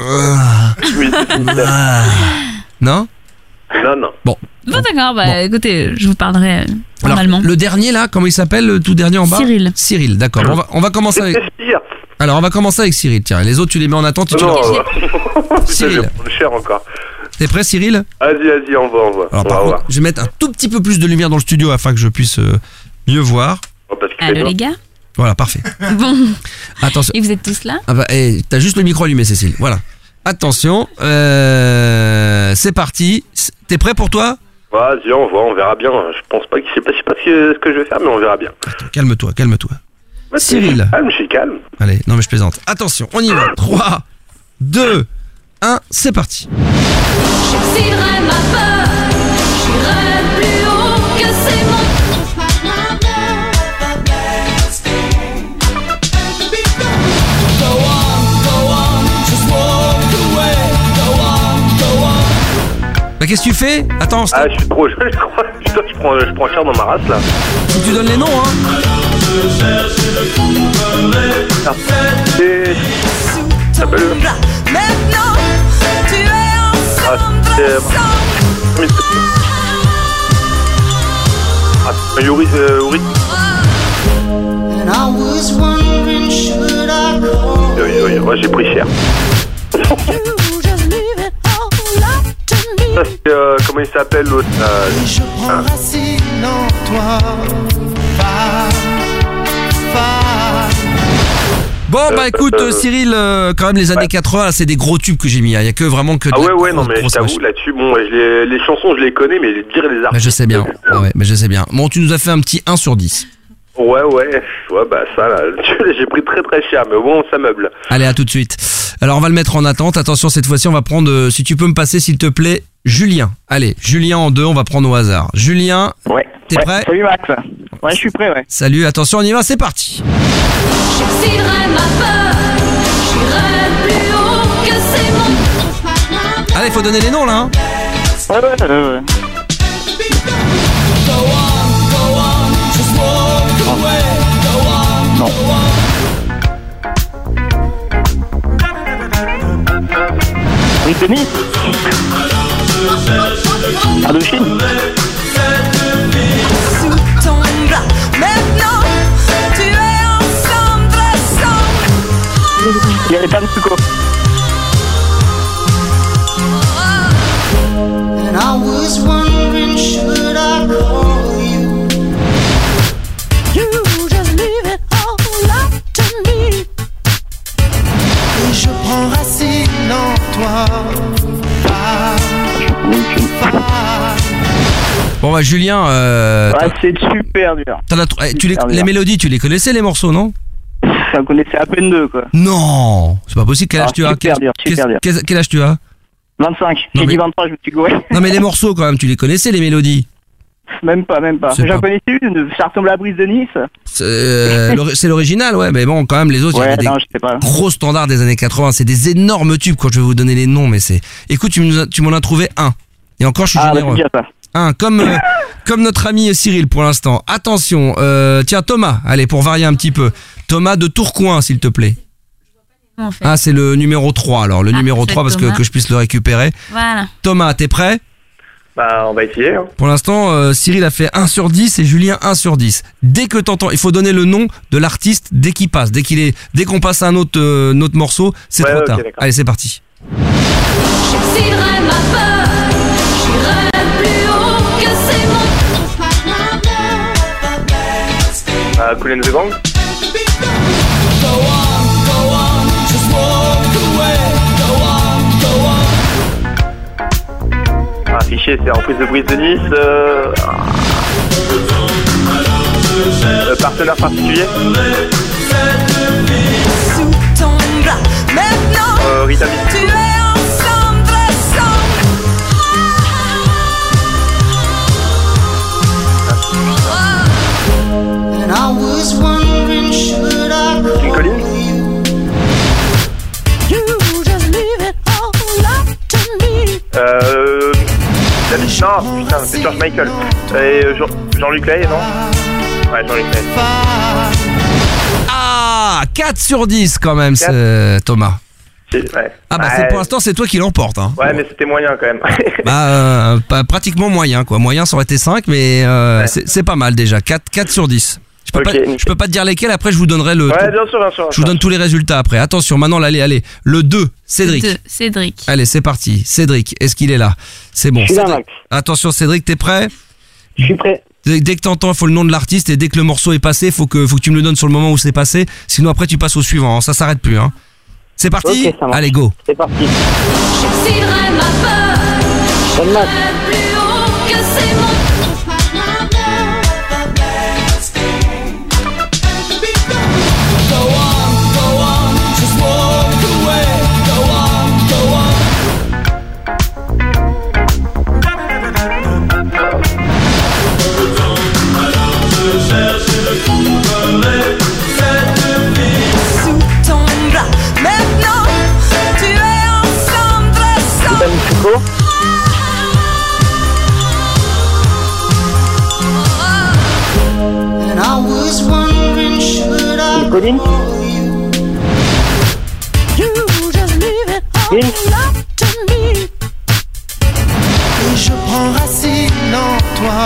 Non? Non. Bon, d'accord, écoutez, je vous parlerai normalement. Alors, le dernier là, comment il s'appelle, le tout dernier en bas? Cyril, d'accord. On va commencer avec... Alors, on va commencer avec Cyril. Tiens, les autres, tu les mets en attente. Cyril. Cher encore. T'es prêt, Cyril? Vas-y, on va. Alors, par contre, je vais mettre un tout petit peu plus de lumière dans le studio afin que je puisse mieux voir. Allô, les gars? Voilà, parfait. Bon. Attention. Et vous êtes tous là? T'as juste le micro allumé, Cécile. Voilà. Attention, c'est parti. T'es prêt pour toi? Vas-y, on verra bien. Je pense pas que je sais pas ce que je vais faire, mais on verra bien. Attends, calme-toi. Cyril. Je suis calme. Allez, non mais je plaisante. Attention, on y va. 3, 2, 1, c'est parti. J'excilerai ma peur, j'irai plus haut que ces Qu'est-ce que tu fais? Attends, je suis trop jeune, je prends cher dans ma race là. Faut que tu donnes les noms, hein. Yuri. J'ai pris cher. Ça, c'est, comment il s'appelle l'autre Bon écoute Cyril, quand même les années 80 là, c'est des gros tubes que j'ai mis, il y a que vraiment que de non mais je t'avoue là-dessus, bon les chansons je les connais mais dire les artistes. Mais je sais bien. Mais je sais bien. Bon, tu nous as fait un petit 1 sur 10. Ouais, ça là, j'ai pris très très cher, mais bon, ça meuble. Allez, à tout de suite. Alors, on va le mettre en attente. Attention, cette fois-ci, on va prendre, si tu peux me passer, s'il te plaît, Julien. Allez, Julien en 2, on va prendre au hasard. Julien, t'es prêt? Salut Max. Ouais, je suis prêt, ouais. Salut, attention, on y va, c'est parti. J'excilerai ma peur, j'irai plus haut que ces monts. Allez, faut donner les noms, là, hein. Ouais. Non. Brittany. Indochine. Sous ton bras, maintenant tu es ensemble. Il y a les Tan Suko. And I was wondering wondering should I call you? You just leave it all up to me. Et je prends racine en toi. Bon bah Julien, c'est super dur. Les mélodies, tu les connaissais les morceaux, non? J'en connaissais à peine deux, quoi. Non, c'est pas possible. Quel âge tu as? Quel âge tu as? 25. J'ai dit 23, je me suis gouré. Non mais les morceaux quand même, tu les connaissais les mélodies? Même pas. J'en connaissais une, ça ressemble à Brise de Nice. C'est l'original, ouais, mais bon, quand même, les autres, il y a des gros standards des années 80, c'est des énormes tubes quand je vais vous donner les noms, mais c'est... Écoute, tu m'en as trouvé un. Et encore, je suis généreux. Un, comme notre ami Cyril pour l'instant. Attention, tiens, Thomas, allez, pour varier un petit peu. Thomas de Tourcoing, s'il te plaît. En fait. Ah, c'est le numéro 3, alors, le numéro 3, parce que je puisse le récupérer. Voilà. Thomas, t'es prêt? Bah, on va essayer. Hein. Pour l'instant, Cyril a fait 1 sur 10 et Julien 1 sur 10. Dès que t'entends, il faut donner le nom de l'artiste dès qu'il passe. Dès qu'on passe à un autre morceau, c'est trop tard. D'accord. Allez, c'est parti. J'exciderai ma peur, j'irai plus haut que ces montagnes. Cool and the Gang. Fichier, c'est en prise de Brise de Nice. Partenaire particulier. Sous ton bras, maintenant, Rita tu es ensemble. And I was wondering should I call you? You just leave it all up to me. Non, putain, c'est George Michael. Et Jean-Luc Lahaye, non? Ouais, Jean-Luc Lahaye. Ah, 4 sur 10 quand même, Thomas. Ouais. Ah bah pour l'instant c'est toi qui l'emporte hein. Ouais mais c'était moyen quand même. Bah pratiquement moyen quoi. Moyen ça aurait été 5 mais c'est pas mal déjà. 4 sur 10. Je peux pas te dire lesquels, après je vous donnerai le... Ouais bien sûr. Je vous donne tous les résultats après. Attention maintenant allez. Le 2, Cédric. Cédric. Allez c'est parti. Cédric, est-ce qu'il est là? C'est bon. Je suis là, Max. Attention Cédric, t'es prêt? Je suis prêt. Dès que t'entends, il faut le nom de l'artiste et dès que le morceau est passé, faut que tu me le donnes sur le moment où c'est passé. Sinon après tu passes au suivant, hein. Ça s'arrête plus hein. C'est parti? Okay, allez go. C'est parti. J'exciderai ma peur, j'irai plus haut que ces montagnes. Colline. Et je prends racine en toi.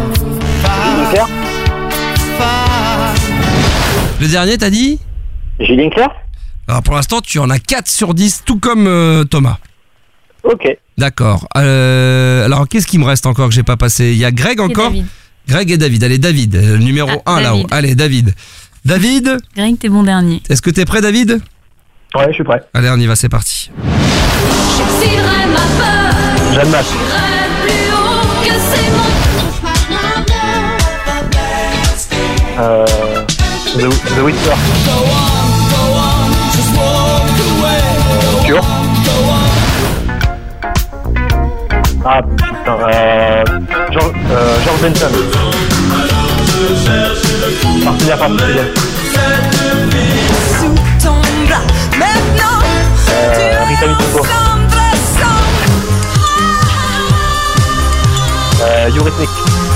Le dernier t'as dit? Julien Clerc. Alors pour l'instant tu en as 4 sur 10 tout comme Thomas. Ok. D'accord. Alors qu'est-ce qui me reste encore que j'ai pas passé? Il y a Greg encore. Greg et David. Allez David, numéro 1 là-haut. Allez David. David. Greg, t'es bon dernier. Est-ce que t'es prêt David? Ouais, je suis prêt. Allez on y va, c'est parti. J'exciderai ma peur, Jeanne Masse. j'irai plus haut que ces montagnes. The Whisper. Cure. Ah putain, George Benson. Partenaire particulier. Sous ton bras, maintenant, Rita Mitsuko. Eurythmics.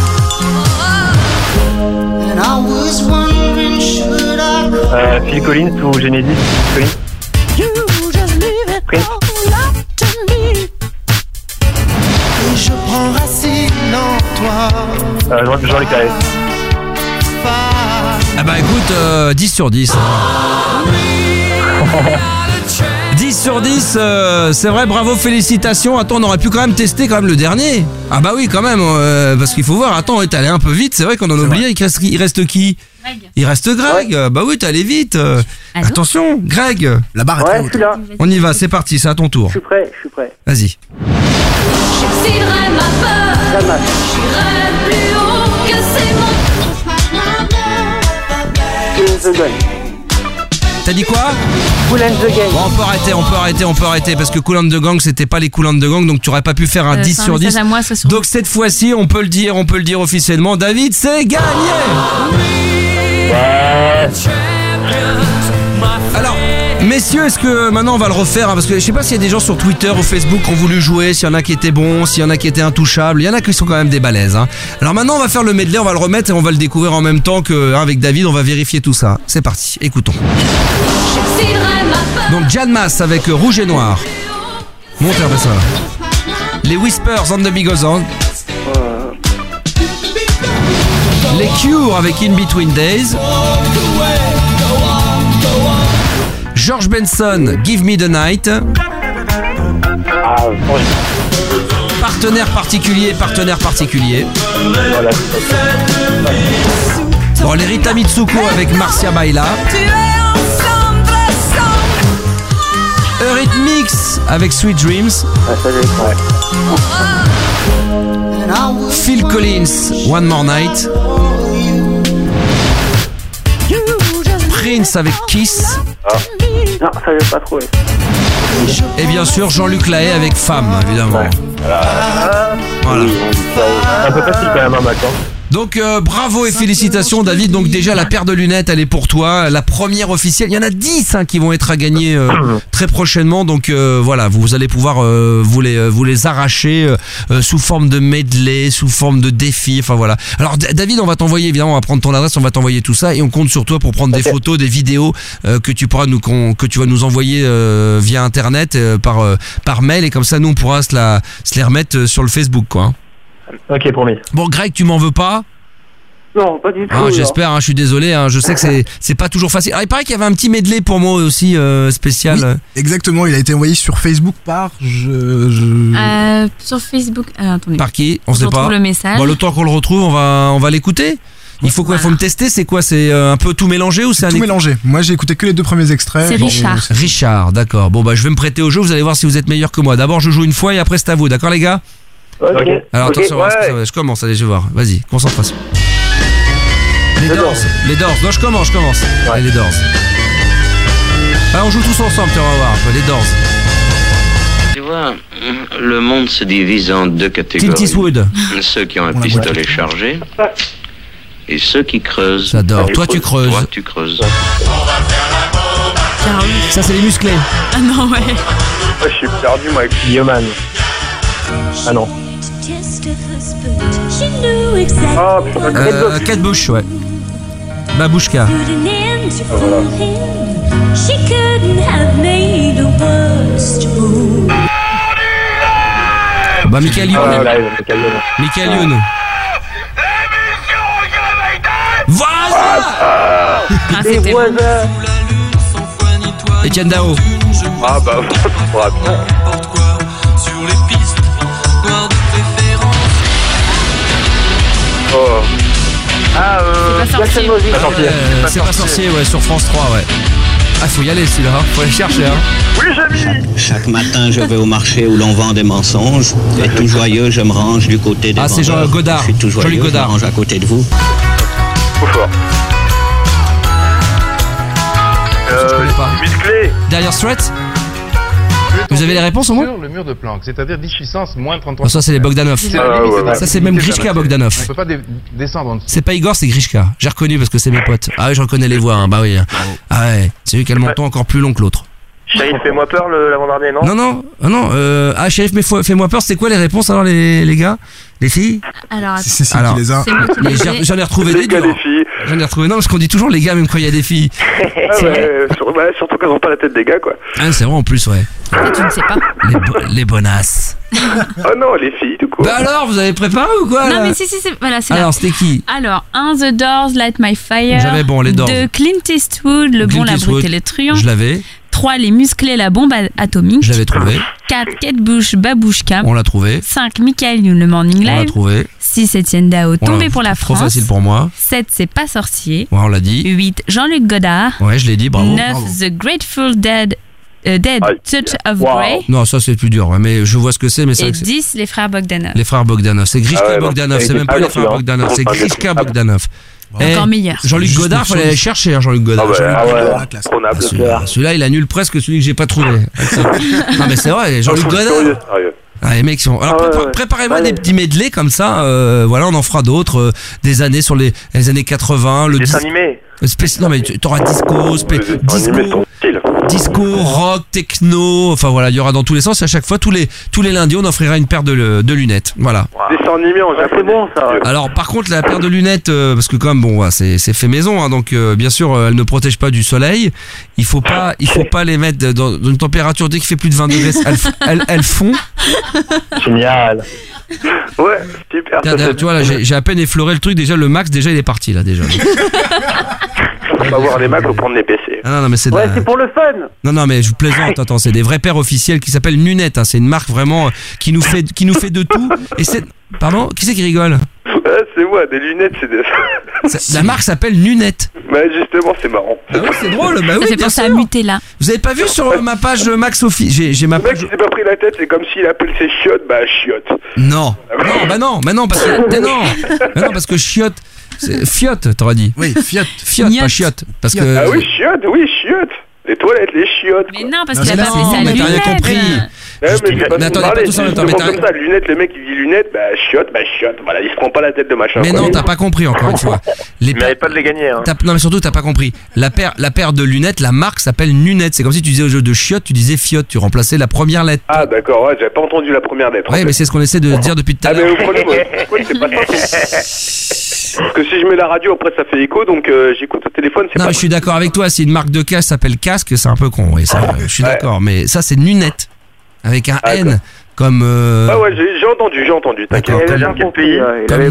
And I was wondering should I Phil Collins ou Genesis. Collins. You just leave it all up to me. Et je prends racine en toi. Jean-Luc Lahaye. Ah bah écoute, 10 sur 10. 10 sur 10, c'est vrai, bravo, félicitations. Attends, on aurait pu quand même tester quand même le dernier. Ah bah oui, quand même, parce qu'il faut voir. Attends, t'es allé un peu vite, c'est vrai qu'on en a oublié. Il reste qui? Greg. Il reste Greg. Ouais. Bah oui, t'es allé vite. Attention, Greg. La barre est très haute. On y va, c'est parti, c'est à ton tour. Je suis prêt. Vas-y. J'exciterai ma peur, j'irai plus haut que ces montagnes. T'as dit quoi? Cool and the Gang. Bon, on peut arrêter parce que Kool and the Gang, c'était pas les Kool and the Gang, donc tu aurais pas pu faire un 10 sur 10. Moi, donc cette fois-ci, on peut le dire officiellement, David, c'est gagné. Alors, messieurs, est-ce que maintenant on va le refaire, hein, parce que je sais pas s'il y a des gens sur Twitter ou Facebook qui ont voulu jouer, s'il y en a qui étaient bons, s'il y en a qui étaient intouchables, il y en a qui sont quand même des balèzes. Hein. Alors maintenant on va faire le medley, on va le remettre et on va le découvrir en même temps que avec David, on va vérifier tout ça. C'est parti, écoutons. Donc Jan Mass avec Rouge et Noir. Montez après ça. Les Whispers on the Big Goes On. Les Cure avec In Between Days. George Benson, Give Me the Night. Partenaire particulier. Bon, les Rita Mitsuko avec Marcia Baila. Eurythmics avec Sweet Dreams. Phil Collins, One More Night. Prince avec Kiss. Non, ça j'ai pas trouvé. Et bien sûr Jean-Luc Lahaye avec Femme, évidemment. Voilà. Un peu facile quand même, hein, maintenant. Donc bravo et félicitations David. Donc déjà la paire de lunettes elle est pour toi, la première officielle. Il y en a 10 qui vont être à gagner très prochainement. Donc voilà, vous allez pouvoir vous les arracher sous forme de medley, sous forme de défi. Enfin voilà. Alors David, on va t'envoyer, évidemment, on va prendre ton adresse, on va t'envoyer tout ça et on compte sur toi pour prendre des photos, des vidéos que tu vas nous envoyer via internet par mail, et comme ça nous on pourra se les remettre sur le Facebook, quoi. Ok, promis. Bon, Greg, tu m'en veux pas? Non, pas du tout. Ah, j'espère, je suis désolé, je sais que c'est pas toujours facile. Alors, il paraît qu'il y avait un petit medley pour moi aussi spécial. Oui, exactement, il a été envoyé sur Facebook par sur Facebook. Attendez. Par qui? On sait pas. Le message. Bon, le temps qu'on le retrouve, on va l'écouter. Il faut quoi? Faut me tester. C'est quoi? C'est un peu tout mélangé ou c'est tout mélangé? Moi, j'ai écouté que les 2 premiers extraits. C'est Richard. Richard, d'accord. Bon, je vais me prêter au jeu. Vous allez voir si vous êtes meilleur que moi. D'abord, je joue une fois et après c'est à vous. D'accord, les gars? Ok. Alors attention, je commence, allez, je vais voir. Vas-y, concentration. Les Doors. Non, je commence. Ouais. Allez, les Doors. Ah, on joue tous ensemble, tu vas voir. Les Doors. Tu vois, le monde se divise en 2 catégories. Clint Eastwood. Ceux qui ont un pistolet chargé et ceux qui creusent. J'adore. Toi, tu creuses. Toi, tu creuses. Ça, c'est les musclés. Ah non, ouais. Je suis perdu, moi, avec Bioman. Ah non. Kate Bush, ouais. Babushka. Bah, Michael Youn. Michael Youn. Voilà. C'était bon. Etienne Dao. Ah bah, trop rapide. Oh. C'est pas sorcier, ouais, sur France 3, ouais. Ah, faut y aller celui-là, faut aller chercher, hein. Oui, Jamy. Chaque matin, je vais au marché où l'on vend des mensonges. Et tout joyeux, je me range du côté des vendeurs. C'est Jean Godard. Je suis tout joyeux, Joli Godard. je me range à côté de vous. Trop fort. Je connais pas. Musclé. Derrière Straits. Vous avez les réponses au moins? Le mur de Planck, c'est-à-dire 10 puissance moins 33. Oh, ça c'est les Bogdanov. Ça c'est même Grishka Bogdanov. On peut pas descendre en dessous. C'est pas Igor, c'est Grishka. J'ai reconnu parce que c'est mes potes. Ah oui, je reconnais les voix, hein. Bah oui. Ah ouais, c'est lui qui a le menton encore plus long que l'autre. Shérif, fais-moi peur l'avant-dernier, non? Non. Ah, Shérif, fais-moi peur. C'est quoi les réponses alors, les gars? Les filles? Alors, c'est qui les a. J'en ai retrouvé des gars. J'en ai retrouvé. Non, parce qu'on dit toujours les gars, même quand il y a des filles. Surtout quand ils n'ont pas la tête des gars, quoi. Ah, c'est vrai en plus, ouais. Et tu ne sais pas. Les bonasses. Oh non, les filles, du coup. Bah alors, vous avez préparé ou quoi? Non, mais si, voilà, c'est là. Alors, c'était qui? Alors, The Doors, Light My Fire. J'avais les Doors. De Clint Eastwood, Le Bon, la Brute et le Truand. Je l'avais. 3. Les musclés, la bombe atomique. Je l'avais trouvé. 4. Kate Bush, Babouchka. On l'a trouvé. 5. Michael Youn, le Morning Live. On l'a trouvé. 6. Etienne Dao, Tombé pour la France. Trop facile pour moi. 7. C'est Pas sorcier. Ouais, on l'a dit. 8. Jean-Luc Godard. Ouais, je l'ai dit, bravo. 9. Bravo. The Grateful Dead. Touch of Grey. Non, ça c'est plus dur, ouais, mais je vois ce que c'est. Mais Et 10. Les frères Bogdanov. Les frères Bogdanov. C'est Grishka Bogdanov, c'est même pas les frères Bogdanov, c'est Grishka Bogdanov. Encore meilleur. Jean-Luc Godard, fallait aller chercher, hein, Jean-Luc Godard. Celui-là, il annule presque celui que j'ai pas trouvé. Non, mais c'est vrai, Jean-Luc Godard. Ah, les mecs sont. Alors préparez-moi des petits medley comme ça. Voilà, on en fera d'autres. Des années sur les années 80. Le dessin animé. Non mais t'auras disco, rock, techno. Enfin voilà, il y aura dans tous les sens. Et à chaque fois, tous les lundis, on offrira une paire de lunettes. Voilà. Dessin animé en japonais. C'est bon ça. Alors par contre, la paire de lunettes, parce que comme bon, c'est fait maison, hein, donc bien sûr, elle ne protège pas du soleil. Il faut pas les mettre dans une température dès qu'il fait plus de 20 degrés, elles fond. Génial. Ouais, super. Tu vois là, j'ai à peine effleuré le truc. Déjà le Max, déjà il est parti là déjà. Faut pas voir les Macs, faut prendre des PC. Ah non mais c'est. Ouais, c'est pour le fun. Non mais je vous plaisante. Attends, c'est des vrais paires officiels qui s'appellent Nunette. Hein, c'est une marque vraiment qui nous fait de tout. Et c'est. Pardon, qui c'est qui rigole? C'est moi, des lunettes, c'est des. La marque s'appelle Nunette. Bah justement, c'est marrant. Ah oui, c'est drôle. Bah Ça oui, fait bien penser à sûr. Mutella. Vous avez pas vu sur ma page Max Office? J'ai ma Le mec page. il s'est pas pris la tête, c'est comme s'il appelle ses chiottes, bah chiottes. Non. Non, parce que non, parce que chiotte, c'est fiotte, t'aurais dit. Oui, fiotte, pas chiotte, parce que. Ah oui, chiottes. Les toilettes, les chiottes. Mais non, parce qu'il a pas fait ça. Mais t'as rien compris. Mais attendez, pas tous en même temps. Mais comme ça, lunettes, le mec il dit lunettes, bah chiottes. Voilà, il se prend pas la tête de machin. Mais non, t'as pas compris encore une fois. Il mérite pas de les gagner. Hein. Non, mais surtout t'as pas compris. La paire de lunettes, la marque s'appelle Nunette. C'est comme si tu disais au jeu de chiottes, tu disais fiotte. Tu remplaçais la première lettre. Ah d'accord, ouais, j'avais pas entendu la première lettre. Ouais, mais c'est ce qu'on essaie de dire depuis tout à l'heure. Ah mais vous prenez c'est pas ça. Parce que si je mets la radio après ça fait écho, donc j'écoute au téléphone. Non, mais je suis d'accord avec toi. C'est une marque de casque s'appelle Casque, c'est un peu con. Oui, ça, je suis d'accord. Mais ça c'est Nunette avec un N. Comme Ah ouais, j'ai entendu. T'inquiète, j'ai bien compris.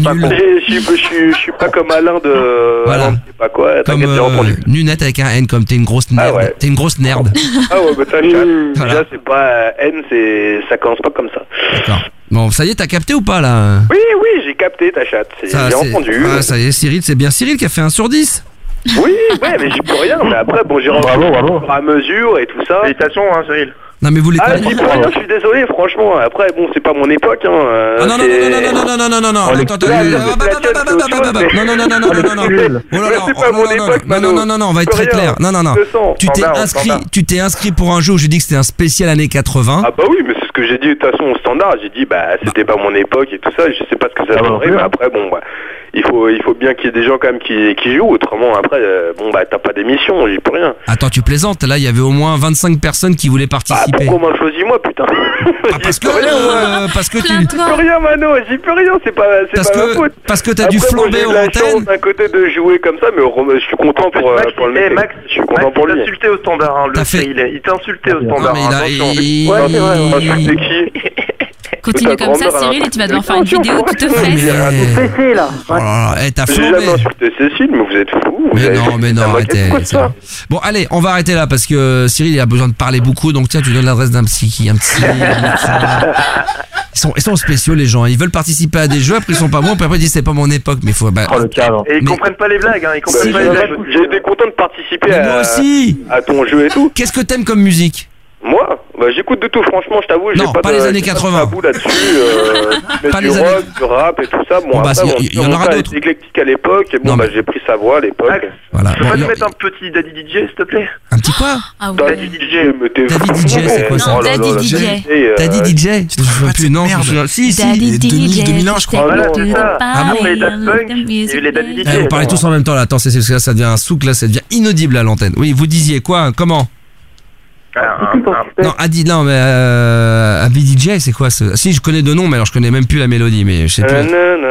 Je suis pas comme Alain de. Voilà. Alain, je sais pas quoi. Comme T'inquiète, j'ai entendu. Nunette avec un N, comme t'es une grosse nerd. ouais. T'es une grosse nerd. Ah ouais, bah t'inquiète. Déjà c'est pas N, ça commence pas comme ça. D'accord. Bon, ça y est, t'as capté ou pas là? Oui, j'ai capté ta chatte. J'ai entendu. Ah, ça y est, Cyril, c'est bien Cyril qui a fait 1 sur 10. Oui, ouais, mais j'y peux rien. Mais après, bon, j'ai rentré à mesure et tout ça. Félicitations, hein, Cyril. Non mais vous les j'y peux rien, je suis désolé, franchement. Après, bon, c'est pas mon époque, hein. Ah non. Attends. C'est pas mon époque, Mano. Non, on va être très clair. Non. Tu t'es inscrit pour un jeu où j'ai dit que c'était un spécial années 80. Ah bah oui, mais c'est ce que j'ai dit de toute façon au standard. J'ai dit, bah, c'était pas mon époque et tout ça. Je sais pas ce que ça donnerait, mais après, bon, bah, il faut bien qu'il y ait des gens quand même qui jouent. Autrement, après, bon, bah, t'as pas d'émission, j'y peux rien. Attends, tu plaisantes. Là, il y avait au moins 25 personnes qui voulaient participer. Pourquoi m'as choisi moi, putain? Parce que tu j'y peux rien, Mano, j'y peux rien, c'est pas ma faute. Parce que t'as dû flamber en antenne. D'un côté de jouer comme ça, mais je suis content pour le mec. Max, je suis content pour lui. Il t'a insulté au standard, hein, il t'a insulté au standard. Ouais, c'est vrai, insulté qui? Continue comme ça, Cyril, et tu vas devoir faire une vidéo où tu te fesses. Cécile, là. T'as J'ai flambé. jamais insulté Cécile, mais vous êtes fous. Mais non, arrêtez. Bon, allez, on va arrêter là parce que Cyril il a besoin de parler beaucoup, donc tiens, tu donnes l'adresse d'un psy, un psy. Ils sont spéciaux les gens, ils veulent participer à des jeux, après ils sont pas bons, puis après ils disent c'est pas mon époque, mais il faut. Et ils comprennent pas les blagues, hein, ils comprennent pas les blagues. J'ai été content de participer à ton jeu et tout. Qu'est-ce que t'aimes comme musique? Moi, bah, j'écoute de tout, franchement, je t'avoue. Non, pas les années 80. Tabou là-dessus, pas du rock, du rap et tout ça. Bon, il y en aura d'autres. Éclectique à l'époque, et bon, bah, j'ai pris sa voix à l'époque. Voilà. Tu peux pas te mettre un petit Daddy DJ, s'il te plaît? Un petit quoi? Daddy DJ, mais t'es Daddy DJ, c'est quoi ça? Daddy DJ. Daddy DJ? Je me souviens plus, non. Si. Daddy DJ. 2001, je crois. Voilà, c'est ça. Ah bon, les Daft Punk, il y a eu les Daddy DJ. Vous parlez tous en même temps là. Attends, c'est là, ça devient un souk, là, ça devient inaudible à l'antenne. Oui, vous disiez quoi? Comment? Non, Adi, non, mais Abby DJ, c'est quoi ce? Si, je connais de nom, mais alors je connais même plus la mélodie, mais je sais plus.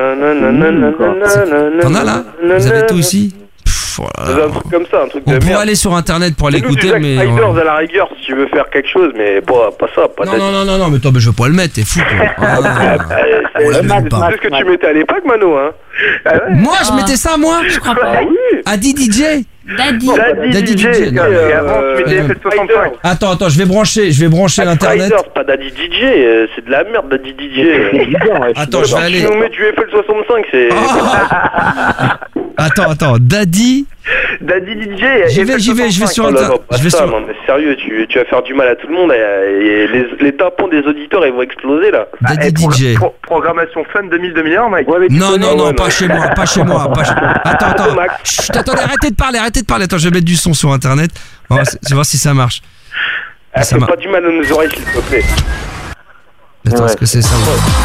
T'en as là? Vous avez tout aussi? C'est un truc comme ça, un truc de on merde. pourrait aller sur internet pour l'écouter, mais. Riders à la rigueur, si tu veux faire quelque chose, mais pas ça, pas Non, mais toi, je vais pas le mettre, t'es fou, toi. C'est ce que tu mettais à l'époque, Mano, hein? Moi, je mettais ça, moi? Je crois pas. Adi DJ? Daddy DJ. Et avant, tu mettais FL65. Attends, je vais brancher l'internet. C'est pas Daddy DJ, c'est de la merde, Daddy DJ. Attends, je vais aller. Si on met du FL65, c'est. Attends, Daddy DJ. J'y vais sur internet. Non, mais sérieux, tu vas faire du mal à tout le monde et les tympans des auditeurs ils vont exploser là. Daddy DJ. Programmation fun 2000-2001, Mike. Non, pas chez moi. Attends. Chut, attendez, arrêtez de parler. Attends, je vais mettre du son sur internet. Je vais voir si ça marche. Fais pas du mal à nos oreilles, s'il te plaît. Attends, est-ce que c'est ça?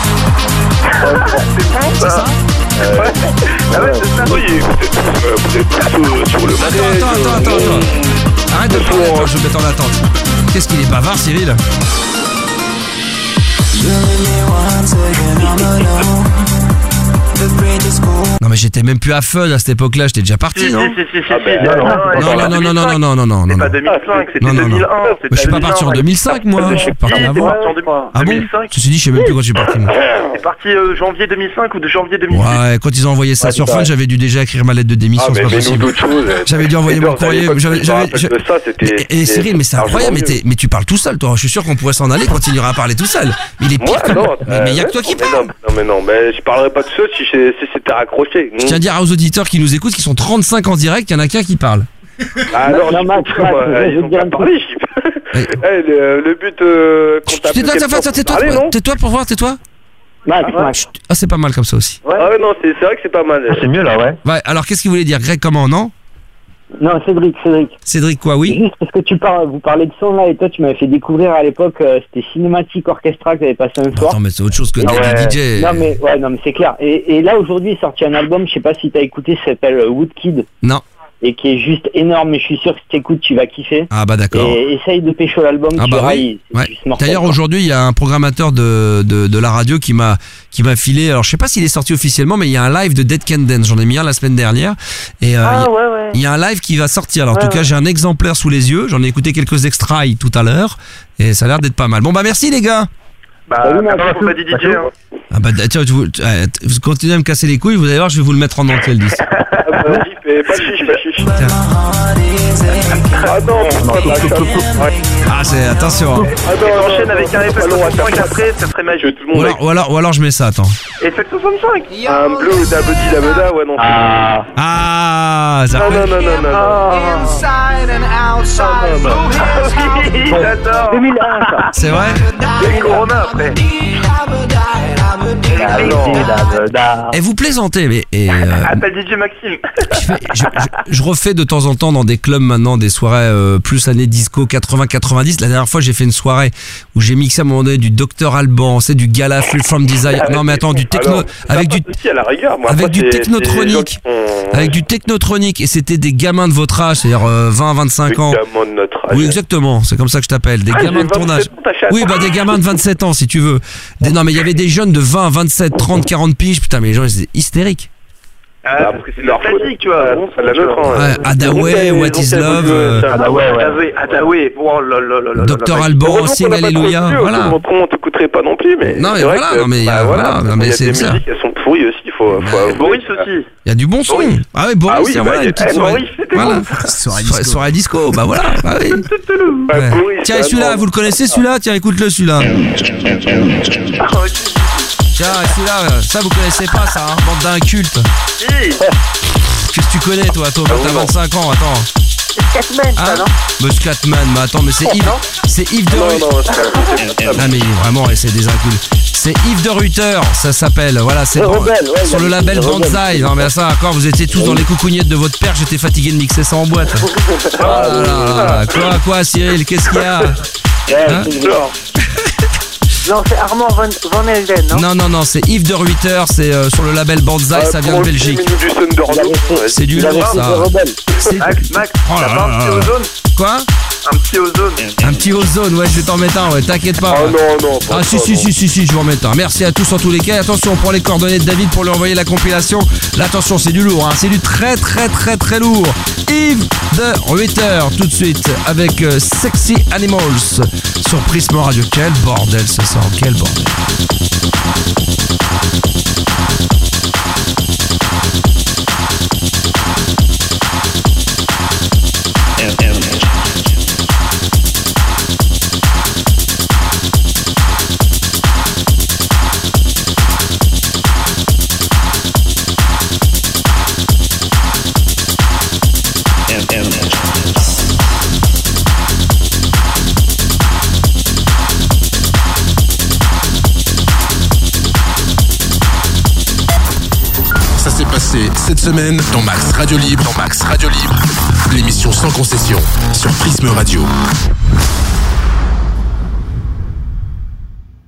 C'est ça? Ah ouais, c'est ça. Oui, vous êtes tous sur le manège. Attends. Arrête de parler, je vais mettre en attente. Qu'est-ce qu'il est bavard, Cyril? Non mais j'étais même plus à fun à cette époque-là, j'étais déjà parti, non? Non. C'est pas 2005, c'était 2001. Je suis pas parti en 2005, moi. Je suis parti avant. Ah bon? Ceci dit, je sais même plus quand je suis parti. C'est parti janvier 2005 ou de janvier 2006. Ouais, quand ils ont envoyé ça sur Fun, j'avais dû déjà écrire ma lettre de démission, c'est pas possible. J'avais dû envoyer mon courrier. Et Cyril, mais c'est incroyable, mais tu parles tout seul, toi. Je suis sûr qu'on pourrait s'en aller, continuer à parler tout seul. Il est pire que moi. Mais il y a que toi qui parles. Non, mais je parlerais pas de ça si c'était raccroché. Je tiens à dire aux auditeurs qui nous écoutent, qui sont 35 en direct, il y en a qu'un qui parle. Alors, ils ont pas parlé. Le but, tais-toi pour voir, tais-toi. Ah, c'est pas mal comme ça aussi. Ah ouais, non, c'est vrai que c'est pas mal. C'est mieux là, ouais. Ouais, alors qu'est-ce qu'il voulait dire? Greg comment, non? Non, Cédric. Cédric quoi, oui? Juste parce que vous parlez de son là, et toi tu m'avais fait découvrir à l'époque, c'était Cinématique Orchestra que t'avais passé un soir. Attends, mais c'est autre chose que DJ. Non mais c'est clair. Et là aujourd'hui est sorti un album, je sais pas si t'as écouté, ça s'appelle Woodkid. Non. Et qui est juste énorme, mais je suis sûr que si t'écoutes, tu vas kiffer. Ah bah d'accord. Et essaye de pécho l'album, tu verras, oui. D'ailleurs aujourd'hui, il y a un programmateur de la radio qui m'a filé, alors je sais pas s'il est sorti officiellement, mais il y a un live de Dead Can Dance, j'en ai mis un la semaine dernière. Et il y a un live qui va sortir, alors en tout cas j'ai un exemplaire sous les yeux, j'en ai écouté quelques extraits tout à l'heure, et ça a l'air d'être pas mal. Bon bah merci les gars. Faut pas DJ. Ah bah tiens, vous continuez à me casser les couilles, vous allez voir, je vais vous le mettre en entier le disque. Vas-y, pas chiche. Ah non, c'est attention. On enchaîne avec un FL65 après, ça serait magique. Ou alors je mets ça, attends. FL65. Un bleu, dabeda, ouais non. Ah, ça fait. Non. Inside and outside. J'adore. 2001. C'est vrai? Et Corona après. Et vous plaisantez, mais appelle DJ Maxime. Je refais de temps en temps dans des clubs maintenant des soirées plus années disco 80-90. La dernière fois j'ai fait une soirée où j'ai mixé à un moment donné du Dr Alban, c'est du Gala Free From Desire. Non mais attends, du techno avec du technotronique. Avec du technotronique, et c'était des gamins de votre âge, c'est-à-dire 20-25 ans. Des gamins de notre âge. Oui, exactement, c'est comme ça que je t'appelle. Des gamins de ton âge. Oui, bah des gamins de 27 ans si tu veux. Non mais il y avait des jeunes de 20, 27, 30, 40 piges, putain mais les gens ils étaient hystériques. Parce que c'est leur classique, tu vois. C'est la nôtre. Adaway, What Is Love. Adaway. Dr Alban, Sing Alléluia. Voilà. On t'écouterait pas non plus, mais. Non mais voilà, non mais il y a des musiques, elles sont pourries aussi. Boris aussi. Il y a du bon son. Ah oui, Boris, voilà, une petite soirée. Voilà. Soirée disco, bah voilà. Tiens, et celui-là, vous le connaissez celui-là? Tiens, écoute-le celui-là. Tiens, celui-là, ça vous connaissez pas ça, hein, bande d'incultes. Qu'est-ce que tu connais toi, Thomas? T'as 25 ans, attends. Scatman, ça, non? Scatman, mais attends, mais c'est Yves de Ruther. Ah mais vraiment, c'est des incultes. C'est Yves de Ruther, ça s'appelle. Voilà, c'est sur le label Banzai. Non mais ça, encore, vous étiez tous dans les coucougnettes de votre père. J'étais fatigué de mixer ça en boîte. Oh là là, quoi, Cyril? Qu'est-ce qu'il y a? Non, c'est Armand Van Helden, non? Non, c'est Yves de Ruther, c'est sur le label Banzai, ça vient de Belgique. C'est du lourd, ça. Max, t'as pas un petit ozone? Quoi? Un petit ozone. Un petit ozone, ouais, je vais t'en mettre un, ouais, t'inquiète pas. Oh non. Ah si, je vous en mets un. Merci à tous en tous les cas. Attention, on prend les coordonnées de David pour lui envoyer la compilation. Là, attention, c'est du lourd, hein. C'est du très lourd. Yves de Ruther, tout de suite, avec Sexy Animals sur Prisme Radio. Quel bordel ce soir, quel bordel. C'est cette semaine dans Max Radio Libre, l'émission sans concession sur Prisme Radio.